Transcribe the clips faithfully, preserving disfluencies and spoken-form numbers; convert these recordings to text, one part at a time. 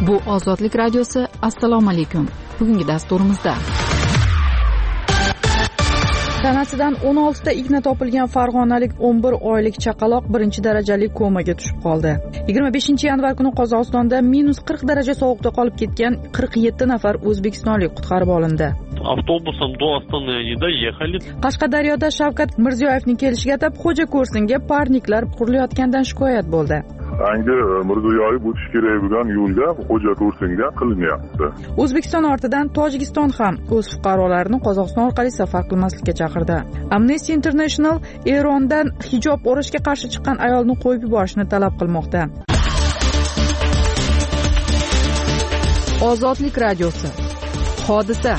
Bu Ozodlik radiosi. Assalomu alaykum. Bugungi dasturimizda tanasidan o'n oltita igna topilgan farg'onalik o'n bir oylik chaqaloq birinchi darajali komaga tushib qoldi. yigirma beshinchi yanvar kuni Qozog'istonda minus qirq daraja sovuqda qolib ketgan qirq yetti nafar o'zbekistonlik qutqarib olindi. Avtobusam до Astana не доехали. Qashqadaryoda Shavkat Mirziyoyevning kelishiga atab Xo'ja Ko'rsinga parniklar qurilayotgandan shikoyat bo'ldi. Yangi Mirziyoyev o'tish kerak bo'lgan yo'lga Xo'ja Ko'rsinga qilinyapti. O'zbekiston ortidan Tojikiston ham o'z fuqarolarini Qozog'iston orqali safar qilmaslikka chaqirdi. Amnesty International Erondan hijob o'rashga qarshi chiqqan ayolni qo'yib yuborishni talab qilmoqda. Ozodlik radiosi. Hodisa.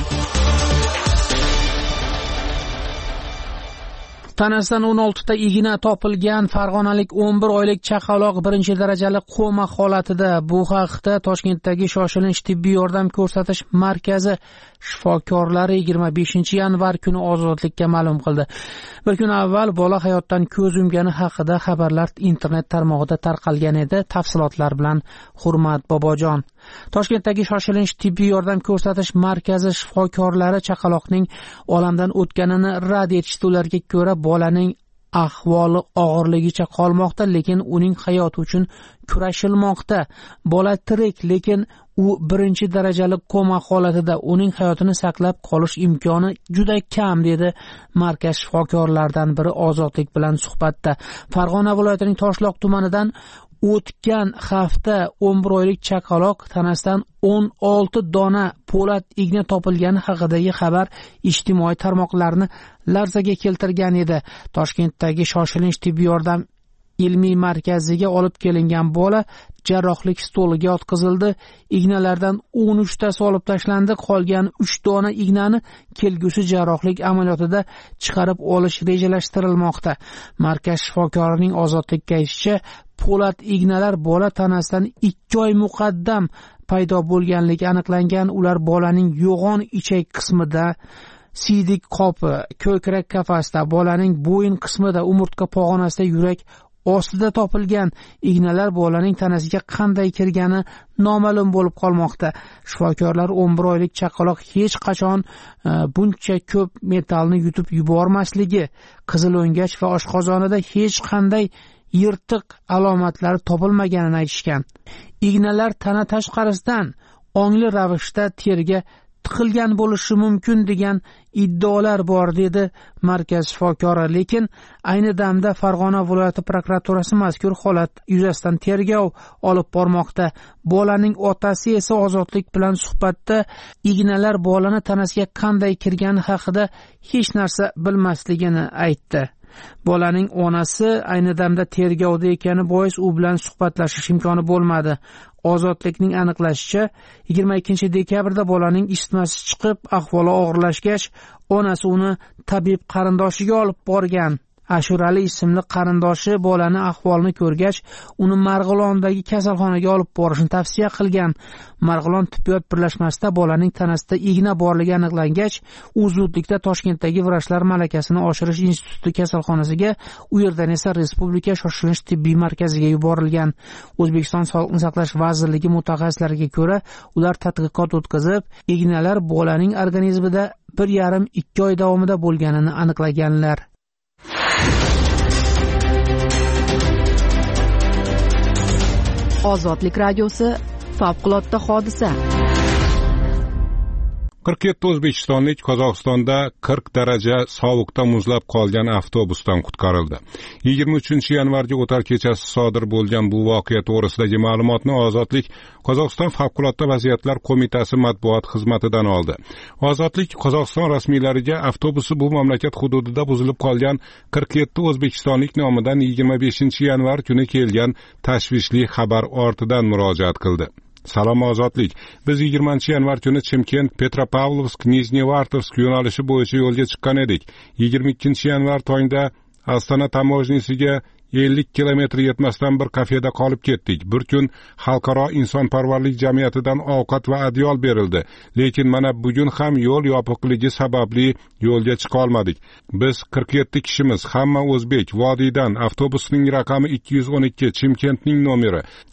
Tanasidan o'n oltita igna topilgan farg'onalik o'n bir oylik chaqaloq birinchi darajali koma holatida. Bu haqda Toshkentdagi shoshilinch tibbiy yordam ko'rsatish markazi shifokorlari yigirma beshinchi yanvar kuni Ozodlikka ma'lum qildi. Bir kun avval bola hayotdan ko'z yumgani haqida xabarlar internet tarmog'ida tarqalgan edi. Tafsilotlar bilan Hurmat Bobojon. Toshkentdagi shoshilinch tibbiy yordam ko'rsatish markazi shifokorlari chaqaloqning olamdan o'tganini rad etishdi. Ularga ko'ra bolaning ahvoli og'irligicha qolmoqda, lekin uning hayoti uchun kurashilmoqda. Bola tirik, lekin u birinchi darajali koma holatida. Uning hayotini saqlab qolish imkoni juda kam, dedi markaz shifokorlaridan biri Ozodlik bilan suhbatda. Farg'ona viloyatining Toshloq tumanidan o'tgan hafta o'n bir oylik chaqaloq tanasidan o'n olti dona po'lat igna topilgani haqidagi xabar ijtimoiy tarmoqlarni larzaga keltirgan edi. Toshkentdagi shoshilinch tibbiy yordam ilmiy markaziga olib kelingan bola jarrohlik stoliga yotqizildi. Ignalardan o'n uchtasi olib tashlandi. Qolgan uch dona ignani kelgusi jarrohlik amaliyotida chiqarib olish rejalashtirilmoqda. Markaz shifokorining Ozodlikka aytishicha, po'lat ignalar bola tanasidan ikki oy muqaddam paydo bo'lganligi aniqlangan. Ular bolaning yo'g'on ichak qismida, siydik qopi, ko'krak qafasida, bolaning bo'yin qismida, umurtqa pog'onasida, yurak ostida topilgan. Ignalar bolaning tanasiga qanday kirgani noma'lum bo'lib qolmoqda. Shifokorlar o'n bir oylik chaqaloq hech qachon e, buncha ko'p metallni yutib yubormasligi, qizil o'ngach va oshqozonida hech qanday yirtiq alomatlari topilmaganini aytishgan. Ignalar tana tashqarisidan ongli ravishda teriga tiqilgan bo'lishi mumkin degan iddaolar bor, dedi markaz shifokori. Lekin ayni damda Farg'ona viloyati prokuraturasi mazkur holat yuzasidan tergov olib bormoqda. Bolaning otasi esa Ozodlik bilan suhbatda ignalar bolani tanasiga qanday kirgani haqida hech narsa bilmasligini aytdi. Bolaning onasi ayni damda tergovda ekani bois u bilan suhbatlashish imkoni bo'lmadi. Ozodlikning aniqlashicha, yigirma ikkinchi dekabrda bolaning isitmasi chiqib, ahvoli og'irlashgach, onasi uni tabib qarindoshiga olib borgan. Ashurali ismli qarindoshi bolani ahvolini ko'rgach, uni Marg'ilondagi kasalxonaga olib borishni tavsiya qilgan. Marg'ilon tibbiyot birlashmasida bolaning tanasida igna borligi aniqlangach, u zudlikda Toshkentdagi vrachlar malakasini oshirish instituti kasalxonasiga, u yerdan esa Respublika shoshilinch tibbiy markaziga yuborilgan. O'zbekiston Sog'liqni saqlash vazirligi mutaxassislariga ko'ra, ular tadqiqot o'tkazib, ignalar bolaning organizmida bir yarim ikki oy davomida bo'lganini aniqlaganlar. Ozodlik radiosi. Favqulodda hodisa. qirq yetti o'zbekistonlik Qozog'istonda qirq daraja sovuqda muzlab qolgan avtobusdan qutqarildi. yigirma uchinchi yanvarga o'tar kechasi sodir bo'lgan bu voqea to'g'risidagi ma'lumotni Ozodlik Qozog'iston Favqulodda vaziyatlar qo'mitasi matbuot xizmatidan oldi. Ozodlik Qozog'iston rasmiylariga avtobusi bu mamlakat hududida buzilib qolgan qirq yetti o'zbekistonlik nomidan yigirma beshinchi yanvar kuni kelgan tashvishli xabar ortidan murojaat qildi. Salom Ozodlik. Biz yigirmanchi yanvar kuni Chimkent, Petropavlovsk, Nizhnevartovsk yo'nalishi bo'yicha yo'lga chiqqan edik. yigirma ikkinchi yanvar tongda Astana tamojnisiga ellik kilometr yetmasdan bir kafeda qolib ketdik. Bir kun xalqaro insonparvarlik jamiyatidan ovqat va adyol berildi. Lekin mana bugun ham yo'l yopiqligi sababli yo'lga chiqa olmadik. Biz qirq yetti kishimiz, hamma o'zbek. Vodiydan avtobusning raqami ikki yuz o'n ikki, Chimkentning nomeri.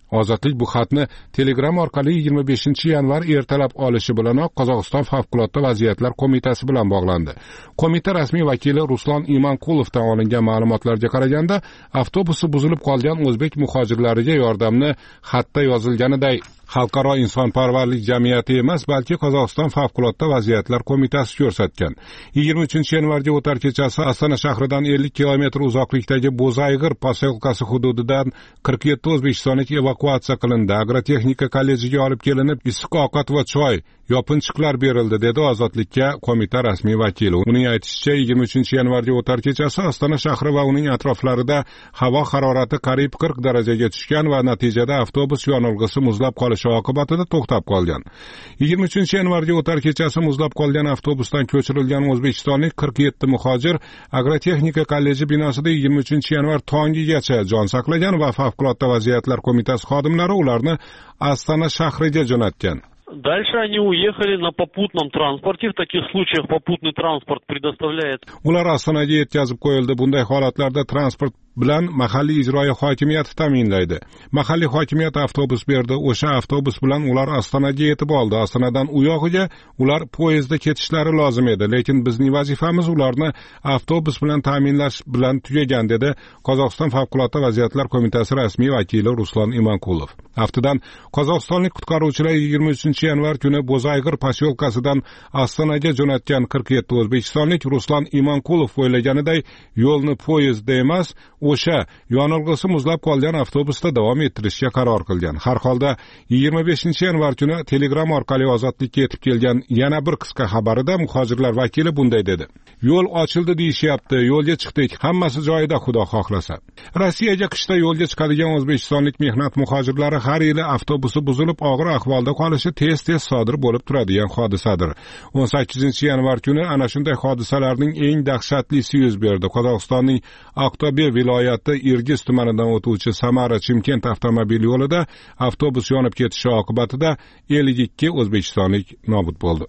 Ozodlik bu xatni Telegram orqali yigirma beshinchi yanvar ertalab olishi bilanoq Qozog'iston Favqulodda vaziyatlar qo'mitasi bilan bog'landi. Qo'mita rasmiy vakili Ruslan Imanqulovdan olingan ma'lumotlarga qaraganda, avtobusi buzilib qolgan o'zbek muhojirlariga yordamni xatda yozilganiday Xalqaro insonparvarlik jamiyati emas, balki Qozog'iston Favqulodda vaziyatlar qo'mitasi ko'rsatgan. yigirma uchinchi yanvarga o'tar kechasi Astana shahridan ellik kilometr uzoqlikdagi Bo'zayg'ir poselkasi hududidan qirq yetti o'zbekistonlik evakuatsiya qilindi. Agrotexnika kollejiga olib kelinib, issiq ovqat va choy, yopinchiqlar berildi, dedi Ozodlikka qo'mita rasmiy vakili. Uning aytishicha, yigirma uchinchi yanvarga o'tar kechasi Astana shahri va uning atroflarida havo harorati qariyb qirq darajaga tushgan va natijada avtobus yonilg'isi muzlab qolishi oqibatida to'xtab qolgan. yigirma uchinchi yanvarga o'tar kechasi muzlab qolgan avtobusdan ko'chirilgan o'zbekistonlik qirq yetti muhojir Agrotexnika kolleji binosida yigirma uchinchi yanvar tongigacha jon saqlagan va Favqulodda vaziyatlar qo'mitasi xodimlari ularni Astana shahriga jo'natgan. Дальше они уехали на попутном транспорте. В таких случаях попутный транспорт предоставляет. Ular Astonaga yetkazib qo'yildi. Bunday holatlarda transport bilan mahalliy ijroiya hokimiyati ta'minlaydi. Mahalliy hokimiyat avtobus berdi. O'sha avtobus bilan ular Astonaga yetib oldi. Astonadan u yog'iga ular poyezdda ketishlari lozim edi, lekin bizning vazifamiz ularni avtobus bilan ta'minlash bilan tugagan, dedi Qozog'iston Favqulodda vaziyatlar qo'mitasi rasmiy vakili Ruslan Imanqulov. Aftidan Qozog'istonlik qutqaruvchilar yigirma uchinchi yanvar kuni Bo'zayg'ir posyolkasidan Astonaga jo'natgan qirq yetti o'zbekistonlik Ruslan Imanqulov o'ylaganiday yo'lni poyezdda emas, o'sha yonilg'isi muzlab qolgan avtobusda davom ettirishga qaror qilgan. Har holda yigirma beshinchi yanvar kuni Telegram orqali Ozodlikka yetib kelgan yana bir qisqa xabarida muhojirlar vakili bunday dedi: Yo'l ochildi deyishyapti, yo'lga chiqdik, hammasi joyida Xudo xohlasa. Rossiyaga qishda yo'lga chiqadigan o'zbekistonlik mehnat muhojirlari har yili avtobusi buzilib og'ir ahvolda qolishi tez-tez sodir bo'lib turadigan hodisadir. o'n sakkizinchi yanvar kuni ana shunday hodisalarning eng dahshatlisi yuz berdi. Qozog'istonning Aqto'be viloyati Irgiz tumanidan o'tuvchi Samara-Chimkent avtomobil yo'lida avtobus yonib ketishi oqibatida ellik ikki o'zbekistonlik nobud bo'ldi.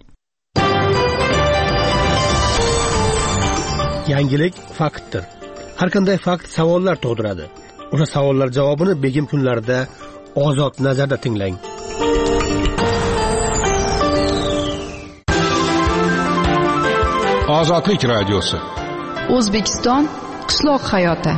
Yangilik faktdir. Har qanday fakt savollar tug'diradi. O'sha savollar javobini begim kunlarida Ozod nazarda tinglang. Ozodlik radiosi. O'zbekiston qishloq hayoti.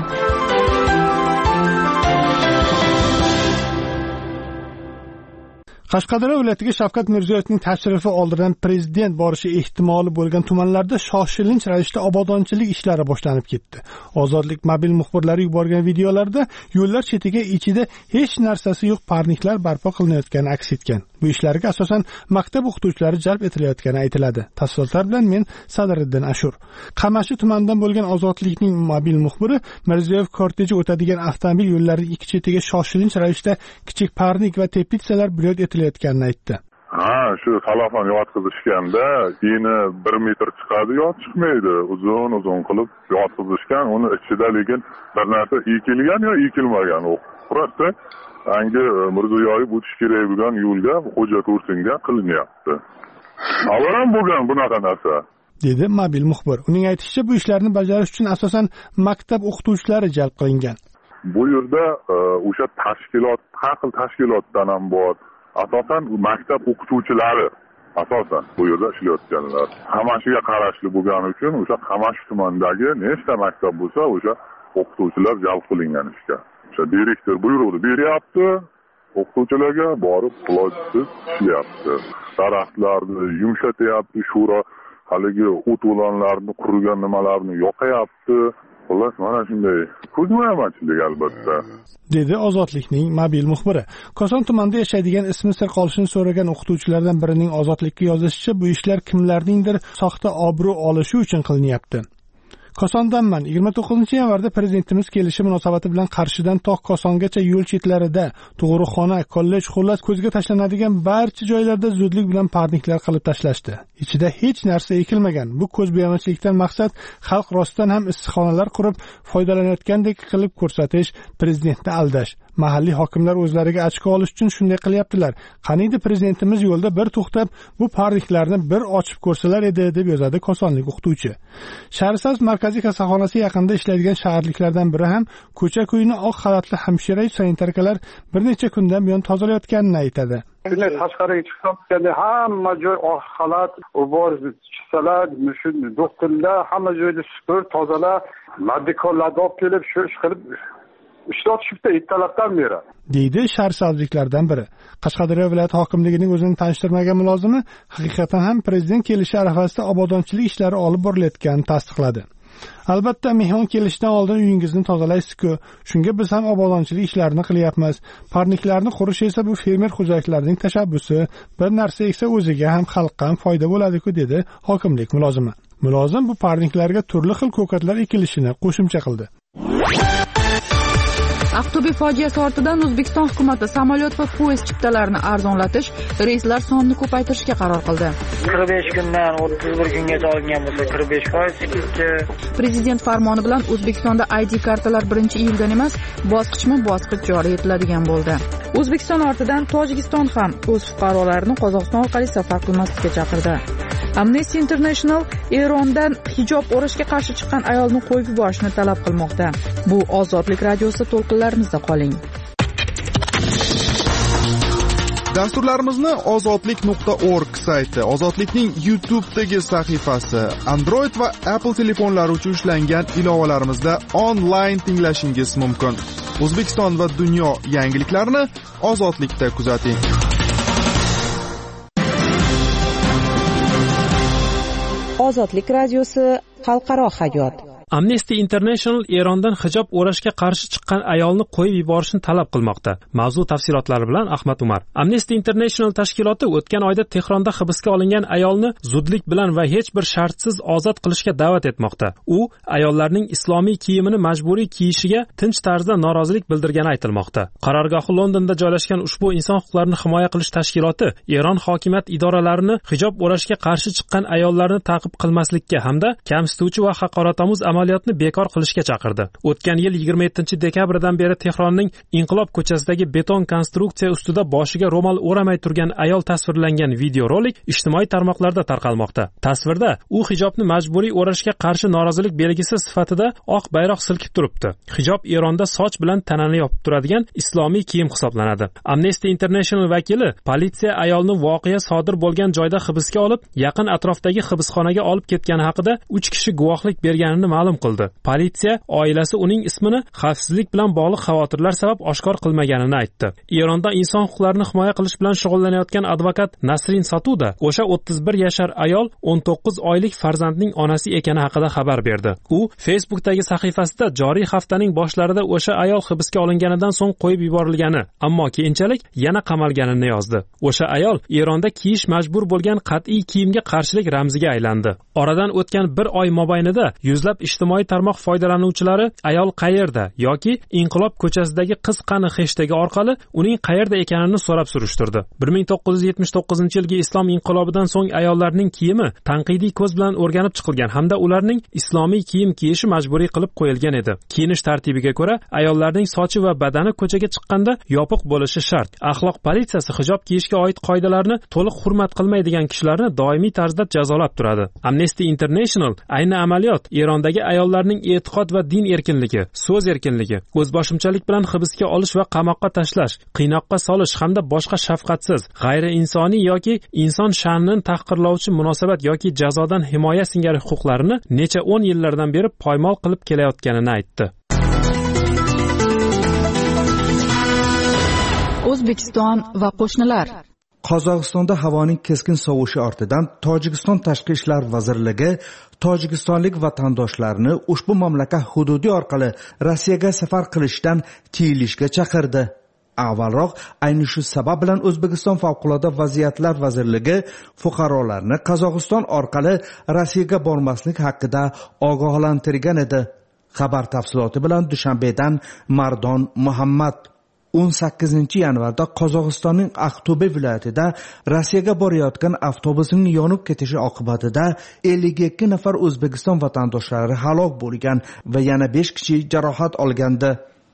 Qashqadaryo viloyatiga Shavkat Mirziyoyevning tashrifi oldidan prezident borishi ehtimoli bo'lgan tumanlarda shoshilinch ravishda obodonchilik ishlari boshlanib ketdi. Ozodlik mobil muxbirlari yuborgan videolarda yo'llar chetiga ichida hech narsasi yo'q parniklar barpo qilinayotgani aks etgan. Bu ishlarga asosan maktab o'qituvchilari jalb etilayotgani aytiladi. Tafsilotlar bilan men Sadriddin Ashur. Qamashi tumanidan bo'lgan Ozodlikning mobil muxbiri Mirziyoyev korteji o'tadigan avtomobil yo'llarining ikki chetiga shoshilinch ravishda kichik parnik va teplitsalar bunyod etilayotganini aytdi. Ha, shu salofon yotqizishganda eni bir metr chiqadi yo chiqmaydi. Uzun-uzun qilib yotqizishgan, uni ichida lekin bir narsa ekilgan yo ekilmagan. U просто Angi Mirziyoyev o'tish kerak bo'lgan yo'lga Xo'ja Tursinga qilinyapti. Avval bo'lgan bunaqa narsa, dedi mobil muxbir. Uning aytishicha, bu ishlarni bajarish uchun asosan maktab o'qituvchilari jalb qilingan. Bu yerda o'sha tashkilot, har xil tashkilotdan ham bor. Asosan maktab o'qituvchilari asosan bu yerda ishlayotganlar. Qamashiga qarashli bo'lgani uchun o'sha Qamash tumanidagi nechta maktab bo'lsa, o'sha o'qituvchilar jalb qilingan ishga. O'sha direktor buyruqni beryapti, o'qituvchilarga borib ilojsiz ishlayapti. Daraxtlarni yumshatyapti, shura haligi o't o'lanlarni, qurigan nimalarni yoqayapti. Xullas, mana shunday ko'zbo'yamachilik albatta, dedi Ozodlikning mobil muxbiri. Koson tumanida yashaydigan ismi sir qolishini so'ragan o'qituvchilardan birining Ozodlikka yozishicha, bu ishlar kimlarningdir soxta obro' olishi uchun qilinyapti. Kosondanman. yigirma to'qqizinchi yanvarda prezidentimiz kelishi munosabati bilan Qarshidan tog' Kosongacha yo'l chetlarida, tug'uruqxona, kollej, xullas ko'zga tashlanadigan barcha joylarda zudlik bilan parniklar qilib tashlashdi. Ichida hech narsa ekilmagan. Bu ko'zbo'yamachilikdan maqsad xalq rostdan ham issiqxonalar qurib foydalanayotgandek qilib ko'rsatish, prezidentni aldash. Mahalliy hokimlar o'zlariga ochko olish uchun shunday qilyaptilar. Qaniydi prezidentimiz yo'lda bir to'xtab, bu parniklarni bir ochib ko'rsalar edi, deb yozadi kosonlik o'qituvchi. Shahrisabz markaziy kasalxonasi yaqinida ishlaydigan shaharliklardan biri ham ko'cha-ko'yni oq xalatli hamshira sanitarkalar bir necha kundan buyon tozalayotganini aytadi. Shunday tashqariga chiqsam, hamma joy oq xalat, bor chiqsalar, shu doktorlar hamma joyda supur, tozalar, medikallarni olib kelib shu ish qilib ishlatishibdi ertalabdan beri, deydi shahrisabzliklardan biri. Qashqadaryo viloyati hokimligining o'zini tanishtirmagan mulozimi haqiqatan ham prezident kelishi arafasida obodonchilik ishlari olib borilayotganini tasdiqladi. Albatta, mehmon kelishidan oldin uyingizni tozalaysiz-ku. Shunga biz ham obodonchilik ishlarini qilyapmiz. Parniklarni qurish esa bu fermer xo'jaliklarining tashabbusi. Bir narsa eksa o'ziga ham xalqqa ham foyda bo'ladi-ku, dedi hokimlik mulozimi. Mulozim bu parniklarga turli xil ko'katlar ekilishini qo'shimcha qildi. Aqto'be fojiasi ortidan O'zbekiston hukumati samolyot va poyezd chiptalarini arzonlatish, reyslar sonini ko'paytirishga qaror qildi. qirq besh kundan o'ttiz bir kungacha olingan bo'lsa, qirq besh foiz chekka. Prezident farmoni bilan O'zbekistonda I D kartalar birinchi iyuldan emas, bosqichma-bosqich joriy etiladigan bo'ldi. O'zbekiston ortidan Tojikiston ham o'z fuqarolarini Qozog'iston orqali safar qilmaslikka chaqirdi. Amnesty International Erondan hijob o'rashga qarshi chiqqan ayolni qo'yib yuborishni talab qilmoqda. Bu Ozodlik radiosi to'lqinlarimizda qoling. Dasturlarimizni ozodlik nuqta org sayti, Ozodlikning YouTube'dagi sahifasi, Android va Apple telefonlari uchun ishlangan ilovalarimizda onlayn tinglashingiz mumkin. O'zbekiston va dunyo yangiliklarini Ozodlikda kuzating. Ozodlik radiosi xalqaro hayot. Amnesty International Erondan hijob o'rashga qarshi chiqqan ayolni qo'yib yuborishni talab qilmoqda. Mavzu tafsilotlari bilan Ahmad Umar. Amnesty International tashkiloti o'tgan oyda Tehronda hibsga olingan ayolni zudlik bilan va hech bir shartsiz ozod qilishga da'vat etmoqda. U ayollarning islomiy kiyimini majburiy kiyishiga tinch tarzda norozilik bildirgani aytilmoqda. Qarorgohi Londonda joylashgan ushbu inson huquqlarini himoya qilish tashkiloti Eron hokimiyat idoralarini hijob o'rashga qarshi chiqqan ayollarni ta'qib qilmaslikka hamda kamsituvchi va haqoratomuz amaliyotni bekor qilishga chaqirdi. O'tgan yil yigirma yettinchi dekabrdan beri Tehronning Inqilob ko'chasidagi beton konstruksiya ustida boshiga ro'mol o'ramay turgan ayol tasvirlangan videorolik ijtimoiy tarmoqlarda tarqalmoqda. Tasvirda u hijobni majburiy o'rashga qarshi norozilik belgisi sifatida oq bayroq silkib turibdi. Hijob Eronda soch bilan tanani yopib turadigan islomiy kiyim hisoblanadi. Amnesty International vakili politsiya ayolni voqea sodir bo'lgan joyda hibsga olib, yaqin atrofdagi hibsxonaga olib ketgani haqida uch kishi guvohlik berganini ma'lum qildi. Politsiya oilasi uning ismini xavfsizlik bilan bog'liq xavotirlar sabab oshkor qilmaganini aytdi. Eronda inson huquqlarini himoya qilish bilan shug'ullanayotgan advokat Nasrin Satuda o'sha o'ttiz bir yashar ayol o'n to'qqiz oylik farzandning onasi ekani haqida xabar berdi. U Facebookdagi sahifasida joriy haftaning boshlarida o'sha ayol hibsga olinganidan so'ng qo'yib yuborilgani, ammo keyinchalik yana qamalganini yozdi. O'sha ayol Eronda kiyish majbur bo'lgan qat'iy kiyimga qarshilik ramziga aylandi. Oradan o'tgan bir oy mobaynida yuzlab ijtimoiy tarmoq foydalanuvchilari ayol qayerda yoki Inqilob ko'chasidagi qiz qani hashtagi orqali uning qayerda ekanini so'rab surishtirdi. bir ming to'qqiz yuz yetmish to'qqizinchi yilgi islom inqilobidan so'ng ayollarning kiyimi tanqidiy ko'z bilan o'rganib chiqilgan hamda ularning islomiy kiyim kiyishi majburiy qilib qo'yilgan edi. Kiyinish tartibiga ko'ra ayollarning sochi va badani ko'chaga chiqqanda yopiq bo'lishi shart. Axloq politsiyasi hijob kiyishga oid qoidalarni to'liq hurmat qilmaydigan kishilarni doimiy tarzda jazolab turadi. Amnesty International ayni amaliyot Erondagi ayollarning e'tiqod va din erkinligi, so'z erkinligi, o'zboshimchalik bilan hibsga olish va qamoqqa tashlash, qiynoqqa solish hamda boshqa shafqatsiz, g'ayriinsoniy yoki inson sha'nini tahqirlovchi munosabat yoki jazodan himoya singari huquqlarini necha o'n yillardan beri poymol qilib kelayotganini aytdi. O'zbekiston va qo'shnilar. Qozog'istonda havoning keskin sovishi ortidan Tojikiston Tashqi ishlar vazirligi tojikistonlik vatandoshlarni ushbu mamlakat hududi orqali Rossiyaga safar qilishdan tiyilishga chaqirdi. Avvalroq ayni shu sabab bilan O'zbekiston Favqulodda vaziyatlar vazirligi fuqarolarni Qozog'iston orqali Rossiyaga bormaslik haqida ogohlantirgan edi. Xabar tafsiloti bilan Dushanbedan Mardon Muhammad. o'n sakkizinchi yanvarda Qozog'istonning Aqto'be viloyatida Rossiyaga borayotgan avtobusning yonib ketishi oqibatida ellik ikki nafar O'zbekiston vatandoshlari halok bo'lgan va yana besh kishi jarohat olgandi.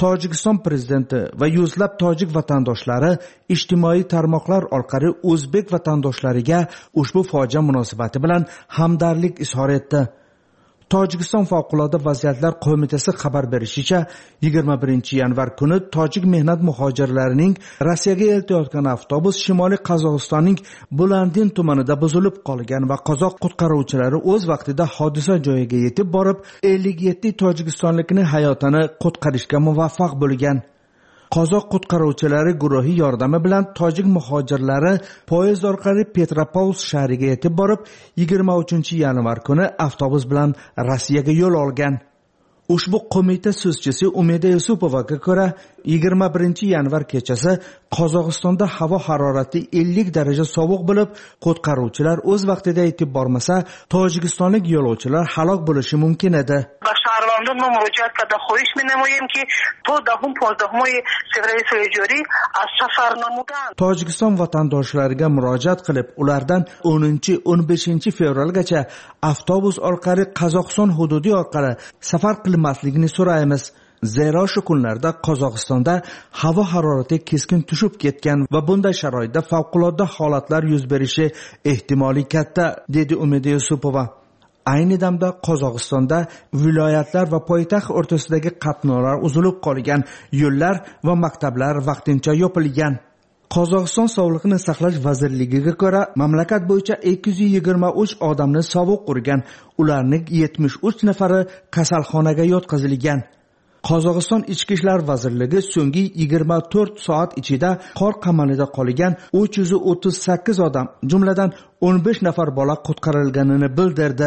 Tojikiston prezidenti va yuzlab tojik vatandoshlari ijtimoiy tarmoqlar orqali o'zbek vatandoshlariga ushbu fojia munosabati bilan hamdardlik izhor etdi. Tojikiston favqulodda vaziyatlar qo'mitasi xabar berishicha, yigirma birinchi yanvar kuni tojik mehnat muhojirlarining Rossiyaga eltayotgan avtobus Shimoliy Qozog'istonning Bulandin tumanida buzilib qolgan va qozoq qutqaruvchilari o'z vaqtida hodisa joyiga yetib borib, ellik yetti tojikistonlikning hayotini qutqarishga muvaffaq bo'lgan. Qozoq qutqaruvchilari guruhi yordami bilan tojik muhojirlari poyezd orqali Petropavlovsk shahriga yetib borib, yigirma uchinchi yanvar kuni avtobus bilan Rossiyaga yo'l olgan. Ushbu qo'mita so'zchisi Umida Yusupovaga ko'ra, yigirma birinchi yanvar kechasi Qozog'istonda havo harorati ellik daraja sovuq bo'lib, qutqaruvchilar o'z vaqtida yetib bormasa, tojikistonlik yo'lovchilar halok bo'lishi mumkin edi. شهروندان ما مراجعت کرده خواهش می‌نماییم که تا دهم پانزدهم فوریه سال جاری از سفر نمودن. Tojikiston vatandoshlariga murojaat qilib, ulardan o'ninchi o'n beshinchi fevralgacha avtobus orqali Qozog'iston hududi orqali safar qilmasligini so'raymiz. Zero shu kunlarda Qozog'istonda havo harorati keskin tushib ketgan va bunday sharoitda favqulodda holatlar yuz berishi ehtimoli katta, dedi Umida Yusupova. Ayni damda Qozog'istonda viloyatlar va poytaxt o'rtasidagi qatnovlar uzilib qolgan, yo'llar va maktablar vaqtincha yopilgan. Qozog'iston Sog'liqni saqlash vazirligiga ko'ra, mamlakat bo'yicha ikki yuz yigirma uch odamni sovuq urgan, ularning yetmish uch nafari kasalxonaga yotqizilgan. Qozog'iston Ichki ishlar vazirligi so'nggi yigirma to'rt soat ichida qor qamanida qolgan uch yuz o'ttiz sakkiz odam, jumladan o'n besh nafar bola qutqarilganini bildirdi.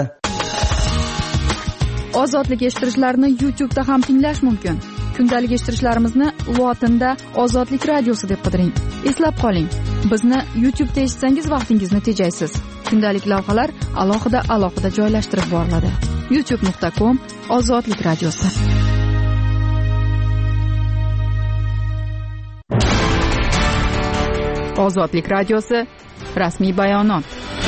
Ozodlik eshittirishlarni YouTube'da ham tinglash mumkin. Kundalik eshittirishlarimizni lotinda Ozodlik radiosi deb qidiring. Eslab qoling, bizni YouTube'da eshitsangiz vaqtingizni tejaysiz. Kundalik lavhalar alohida alohida joylashtirib boriladi. youtube nuqta com Ozodlik radiosi. Ozodlik radiosi rasmiy bayonot.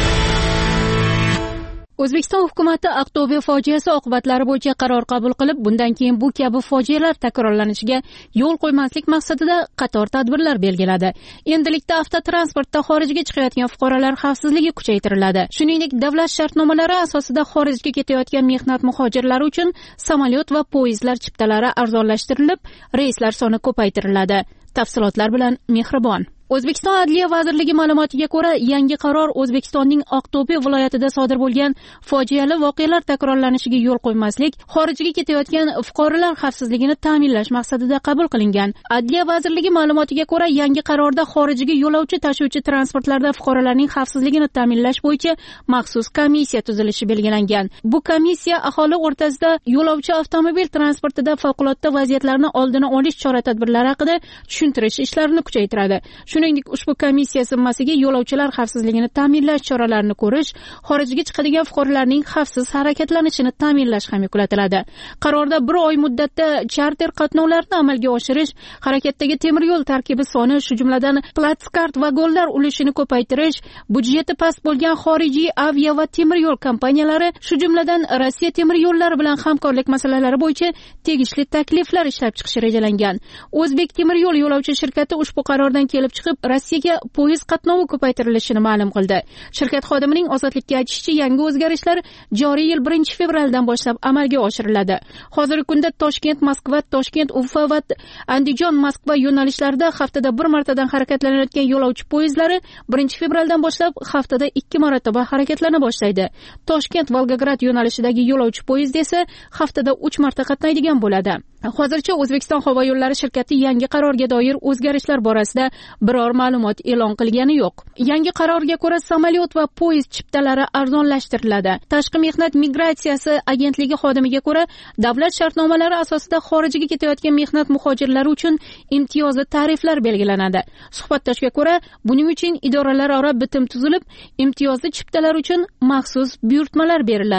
O'zbekiston hukumati Aqto'be fojiasi oqibatlari bo'yicha qaror qabul qilib, bundan keyin bu kabi fojialar takrorlanishiga yo'l qo'ymaslik maqsadida qator tadbirlar belgiladi. Endilikda avtotransportda xorijga chiqayotgan fuqarolar xavfsizligi kuchaytiriladi. Shuningdek, davlat shartnomalari asosida xorijga ketayotgan mehnat muhojirlari uchun samolyot va poyezdlar chiptalari arzonlashtirilib, reyslar soni ko'paytiriladi. Tafsilotlar bilan Mehribon. O'zbekiston Adliya vazirligi ma'lumotiga ko'ra, yangi qaror O'zbekistonning Aqto'be viloyatida sodir bo'lgan fojiali voqealar takrorlanishiga yo'l qo'ymaslik, xorijga ketayotgan fuqarolar xavfsizligini ta'minlash maqsadida qabul qilingan. Adliya vazirligi ma'lumotiga ko'ra, yangi qarorda xorijga yo'lovchi tashuvchi transportlarda fuqarolarning xavfsizligini ta'minlash bo'yicha maxsus komissiya tuzilishi belgilangan. Bu komissiya aholi o'rtasida yo'lovchi avtomobil transportida favqulodda vaziyatlarni oldini olish chora-tadbirlari haqida tushuntirish ishlarini kuchaytiradi. Shuningdek, ushbu komissiya zimmasiga yo'lovchilar xavfsizligini ta'minlash choralarini ko'rish, xorijga chiqadigan fuqarolarning xavfsiz harakatlanishini ta'minlash ham yuklatiladi. Qarorda bir oy muddatda charter qatnovlarini amalga oshirish, harakatdagi temir yo'l tarkibi soni, shu jumladan platskart vagonlar ulushini ko'paytirish, budjeti past bo'lgan xorijiy avia va temir yo'l kompaniyalari, shu jumladan Rossiya temir yo'llari bilan hamkorlik masalalari bo'yicha tegishli takliflar ishlab chiqish rejalangan. O'zbek temir yo'l yo'lovchi shirkati ushbu qarordan kelib chiqib, Rossiyaga poyezd qatnovi ko'paytirilishini ma'lum qildi. Shirkat xodimining Ozodlikka aytishicha, yangi o'zgarishlar joriy yil birinchi fevraldan boshlab amalga oshiriladi. Hozirgi kunda Toshkent, Moskva, Toshkent, Ufa va Andijon, Moskva yo'nalishlarida haftada bir martadan harakatlanayotgan yo'lovchi poyezdlari birinchi fevraldan boshlab haftada ikki marotaba harakatlana boshlaydi. Toshkent, Volgograd yo'nalishidagi yo'lovchi poyezdi esa haftada uch marta qatnaydigan bo'ladi. Hozircha O'zbekiston havo yo'llari shirkati yangi qarorga doir o'zgarishlar borasida biror ma'lumot e'lon qilgani yo'q. Yangi qarorga ko'ra, samolyot va poyezd chiptalari arzonlashtiriladi. Tashqi mehnat migratsiyasi agentligi xodimiga ko'ra, davlat shartnomalari asosida xorijga ketayotgan mehnat muhojirlari uchun imtiyozli tariflar belgilanadi. Suhbatdoshga ko'ra, buning uchun idoralararo bitim tuzilib, imtiyozli chiptalar uchun maxsus buyurtmalar beriladi.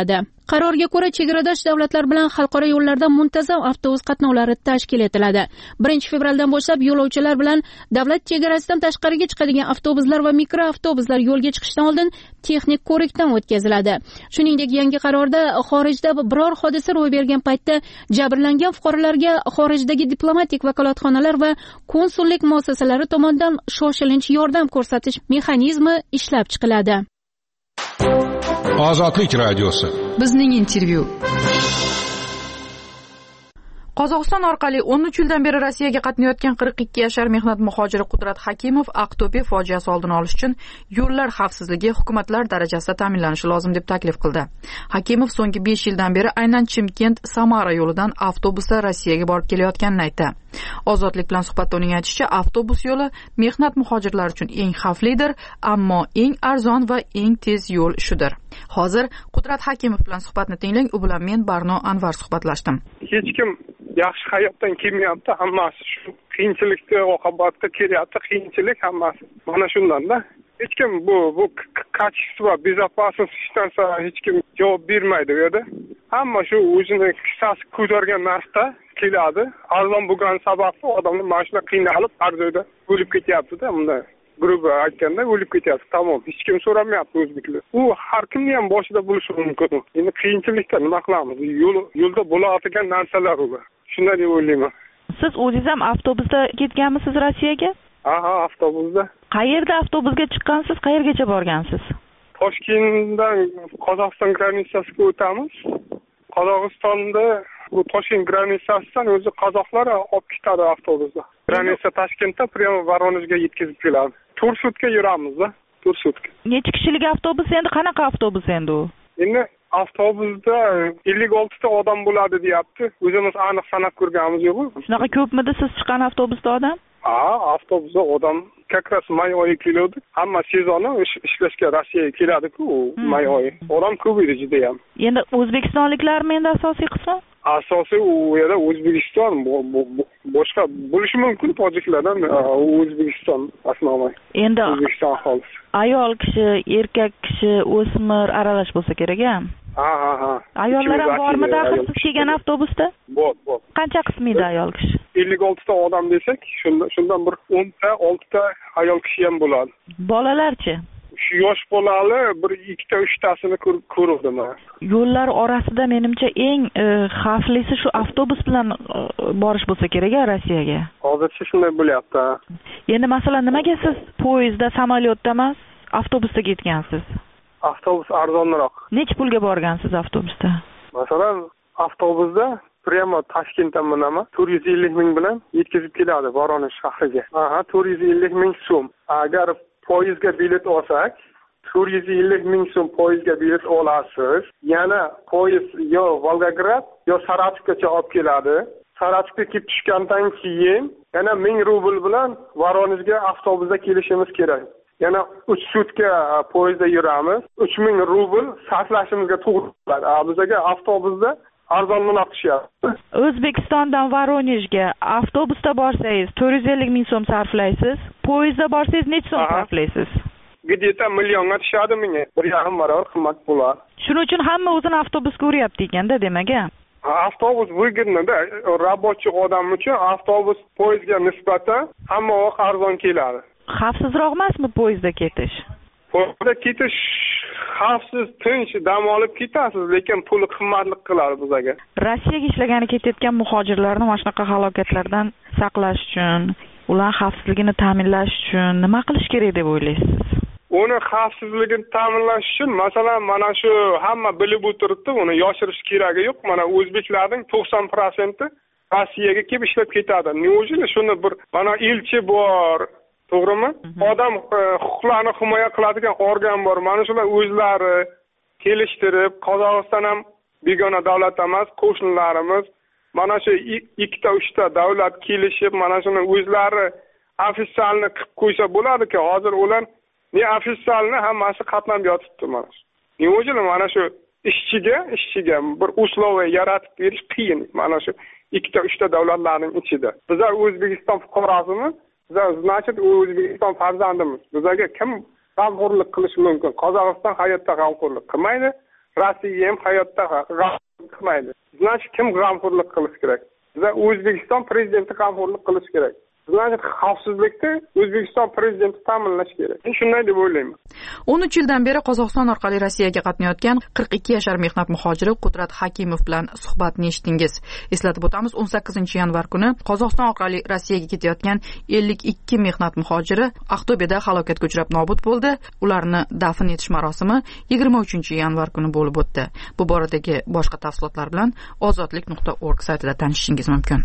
Qarorga ko'ra chegaradosh davlatlar bilan xalqaro yo'llarda muntazam avtobus qatnovlari tashkil etiladi. birinchi fevraldan boshlab yo'lovchilar bilan davlat chegarasidan tashqariga chiqadigan avtobuslar va mikroavtobuslar yo'lga chiqishdan oldin texnik ko'rikdan o'tkaziladi. Shuningdek, yangi qarorda xorijda biror hodisa ro'y bergan paytda jabrlangan fuqarolarga xorijdagi diplomatik vakolatxonalar va konsullik muassasalari tomonidan shoshilinch yordam ko'rsatish mexanizmi ishlab chiqiladi. Ozodlik radiosi. Bizning intervyu. Qozog'iston orqali o'n uch yildan beri Rossiyaga qatnayotgan qirq ikki yashar mehnat muhojiri Qudrat Hakimov Aqto'be fojiasi oldini olish uchun yo'llar xavfsizligi hukumatlar darajasida ta'minlanishi lozim deb taklif qildi. Hakimov so'nggi besh yildan beri aynan Chimkent Samara yo'lidan avtobusda Rossiyaga borib kelayotganini aytdi. Ozodlik bilan suhbatda uning aytishicha, avtobus yo'li mehnat muhojirlari uchun eng xavflidir, ammo eng arzon va eng tez yo'l shudir. Hozir Qudrat Hakimov bilan suhbatni tinglang. U bilan men Barno Anvar suhbatlashdim. Hech kim yaxshi hayotdan kelmayapti, hammasi shu qiyinchilikda oqibatda kelyapti, qiyinchilik hammasi. Mana shundan-da. Hech kim bu bu kачество, безопасность hech narsa hech kim javob bermaydi bu yerda. Hamma shu o'zini qisasi ko'targan narsa keladi. Arzon bo'lgan sababli odamlar mana shunday qiynalib, har joyda o'lib ketyapti-da, bunday. Gruba aytganda o'lib ketyapti. Tamom, hech kim so'ramayapti o'zbeklar. U har kimning ham boshida bo'lishi mumkin. Endi qiyinchilikda nima qilamiz? Yo'l yo'lda bo'ladigan narsalar ular. Shunday deb o'ylayman. Siz o'zingiz ham avtobusda ketganmisiz Rossiyaga? Aha, avtobusda. Qayerda avtobusga chiqqansiz? Qayergacha borgansiz? Toshkentdan Qozog'iston granitsasiga o'tamiz. Qozog'istonda bu Toshkent granitsasidan o'zi qozoqlar olib ketadi avtobusda. Granitsa Toshkentda prямо Voronejga yetkazib keladi. to'rt sutka yuramiz-da, to'rt sutka. Necha kishilik avtobus endi? Qanaqa avtobus endi u? Endi avtobusda ellik olti ta odam bo'ladi deyapti. O'zimiz aniq sanab ko'rganimiz yo'q. Shunaqa ko'pmidi siz chiqqan avtobusda odam? Ha, avtobusda odam как раз may oyi keladi. Hamma sezoni ishlashga Rossiyaga keladi-ku, may oyi. Odam ko'p edi juda ham. Endi o'zbekistonliklarmi endi asosiy qismi? Asosiy u yerda O'zbekiston, boshqa bo'lishi mumkin tojiklardan, O'zbekiston asnomay. Endi O'zbekiston aholisi. Ayol kishi, erkak kishi, o'smir aralash bo'lsa kerak-a? Ha, ha, ha. Ayollar ham bormi daxil siz kelgan avtobusda? Bor, bor. Qancha qismi edi ayol kishi? ellik olti ta odam desak, shundan shundan bir o'n ta, olti ta ayol kishi ham bo'ladi. Bolalarchi? Shu yosh bolali bir ikkita, uchtasini ko'rdim. Yo'llar orasida menimcha eng xavflisi shu avtobus bilan borish bo'lsa kerak-a Rossiyaga. Hozircha shunday bo'lyapti. Endi masalan nimaga siz poyezdda, samolyotda emas, avtobusda ketgansiz? Avtobus arzonroq. Necha pulga borgansiz avtobusda? Masalan, avtobusda prямо Toshkentdan minaman, to'rt yuz ellik ming bilan yetkazib keladi Voronej shahriga. Aha, to'rt yuz ellik ming so'm. Agar poyezdga bilet olsak, to'rt yuz ellik ming so'm poyezdga bilet olasiz. Yana poyezd yo Volgograd yo Saratovgacha olib keladi. Saratovga kelib tushgandan keyin yana ming rubl bilan Voronejga avtobusda kelishimiz kerak. Yana uch sutka poyezdda yuramiz. uch ming rubl sarflashimizga to'g'ri keladi. Bizga avtobusda arzonroq tushyapti. O'zbekistondan Voronejga avtobusda borsangiz to'rt yuz ellik ming so'm sarflaysiz. Poyezdda borsangiz necha so'm sarflaysiz? Где-то millionga tushadi menga. bir yarim barobar qimmat bo'ladi. Shuning uchun hamma o'zini avtobusga uryapti ekanda, demak-a. Avtobus выгодно-da. Rabochi odam uchun avtobus poyezdga nisbatan hamma vaqt arzon keladi. Xavfsizroq emasmi poyezdda ketish? Poyezdda ketish xavfsiz, tinch, dam olib ketasiz, lekin puli qimmatlik qiladi bizga. Rossiyaga ishlagani ketayotgan muhojirlarni mana shunaqa halokatlardan saqlash uchun, ular xavfsizligini ta'minlash uchun nima qilish kerak deb o'ylaysiz? Uni xavfsizligini ta'minlash uchun, masalan, mana shu hamma bilib o'tiribdi, uni yoshirish keragi yo'q. Mana o'zbeklarning to'qson foizi Rossiyaga kelib ishlab ketadi. Neujeli shuni bir mana elchi bor, to'g'rimi? Odam huquqlarini himoya qiladigan organ bor. Mana shular o'zlari kelishtirib, Qozog'iston ham begona davlat emas, qo'shnilarimiz. Mana shu ikkita, uchta davlat kelishib, mana shuni o'zlari ofitsialni qilib qo'ysa bo'ladi-ku. Hozir ular ne ofitsialni hammasi qatnab yotibdi mana. Neujeli mana shu ishchiga, ishchiga bir условия yaratib berish qiyin. Mana shu ikkita, uchta davlatlarning ichida. Bizlar O'zbekiston fuqarosimiz. Bizlar значит O'zbekiston farzandimiz. Bizlarga kim g'amxo'rlik qilishi mumkin? Qozog'iston hayotda g'amxo'rlik qilmaydi. Rossiya ham hayotda g'amxo'rlik qilmaydi. Значит, kim g'amxo'rlik qilish kerak? Biza O'zbekiston prezidenti g'amxo'rlik qilish kerak. Значит, xavfsizlikni O'zbekiston prezidenti ta'minlash kerak. Men shunday deb o'ylayman. o'n uch yildan beri Qozog'iston orqali Rossiyaga qatnayotgan qirq ikki yashar mehnat muhojiri Qudrat Hakimov bilan suhbatni eshitdingiz. Eslatib o'tamiz, o'n sakkizinchi yanvar kuni Qozog'iston orqali Rossiyaga ketayotgan ellik ikki mehnat muhojiri Aqto'beda halokatga uchrab nobud bo'ldi. Ularni dafn etish marosimi yigirma uchinchi yanvar kuni bo'lib o'tdi. Bu boradagi boshqa tafsilotlar bilan ozodlik nuqta org saytida tanishishingiz mumkin.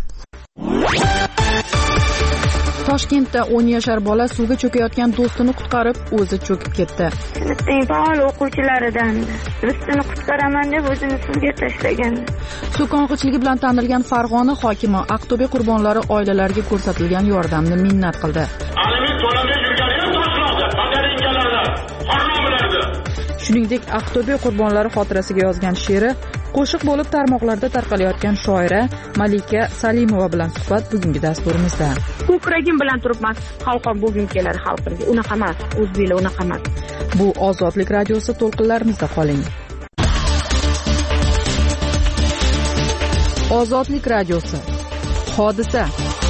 Toshkentda o'n yashar bola suvga cho'kayotgan do'stini qutqarib, o'zi cho'kib ketdi. Sinfning faol o'quvchilaridan do'stini qutqaraman deb o'zini suvga tashlagan. Suv qong'ichligi bilan tanilgan Farg'ona hokimi Aqto'be qurbonlari oilalariga ko'rsatilgan yordamni minnat qildi. Shuningdek, Aqto'be qurbonlari xotirasiga yozgan she'ri qo'shiq bo'lib tarmoqlarda tarqalayotgan shoira Malika Salimova bilan suhbat bugungi dasturimizda. Ko'kragim bilan turibman, xalqim bo'lgim keladi xalqimga. Unaqa emas, o'zbeklar unaqa emas. Bu Ozodlik radiosi, to'lqinlarimizda qoling. Ozodlik radiosi. Hodisa.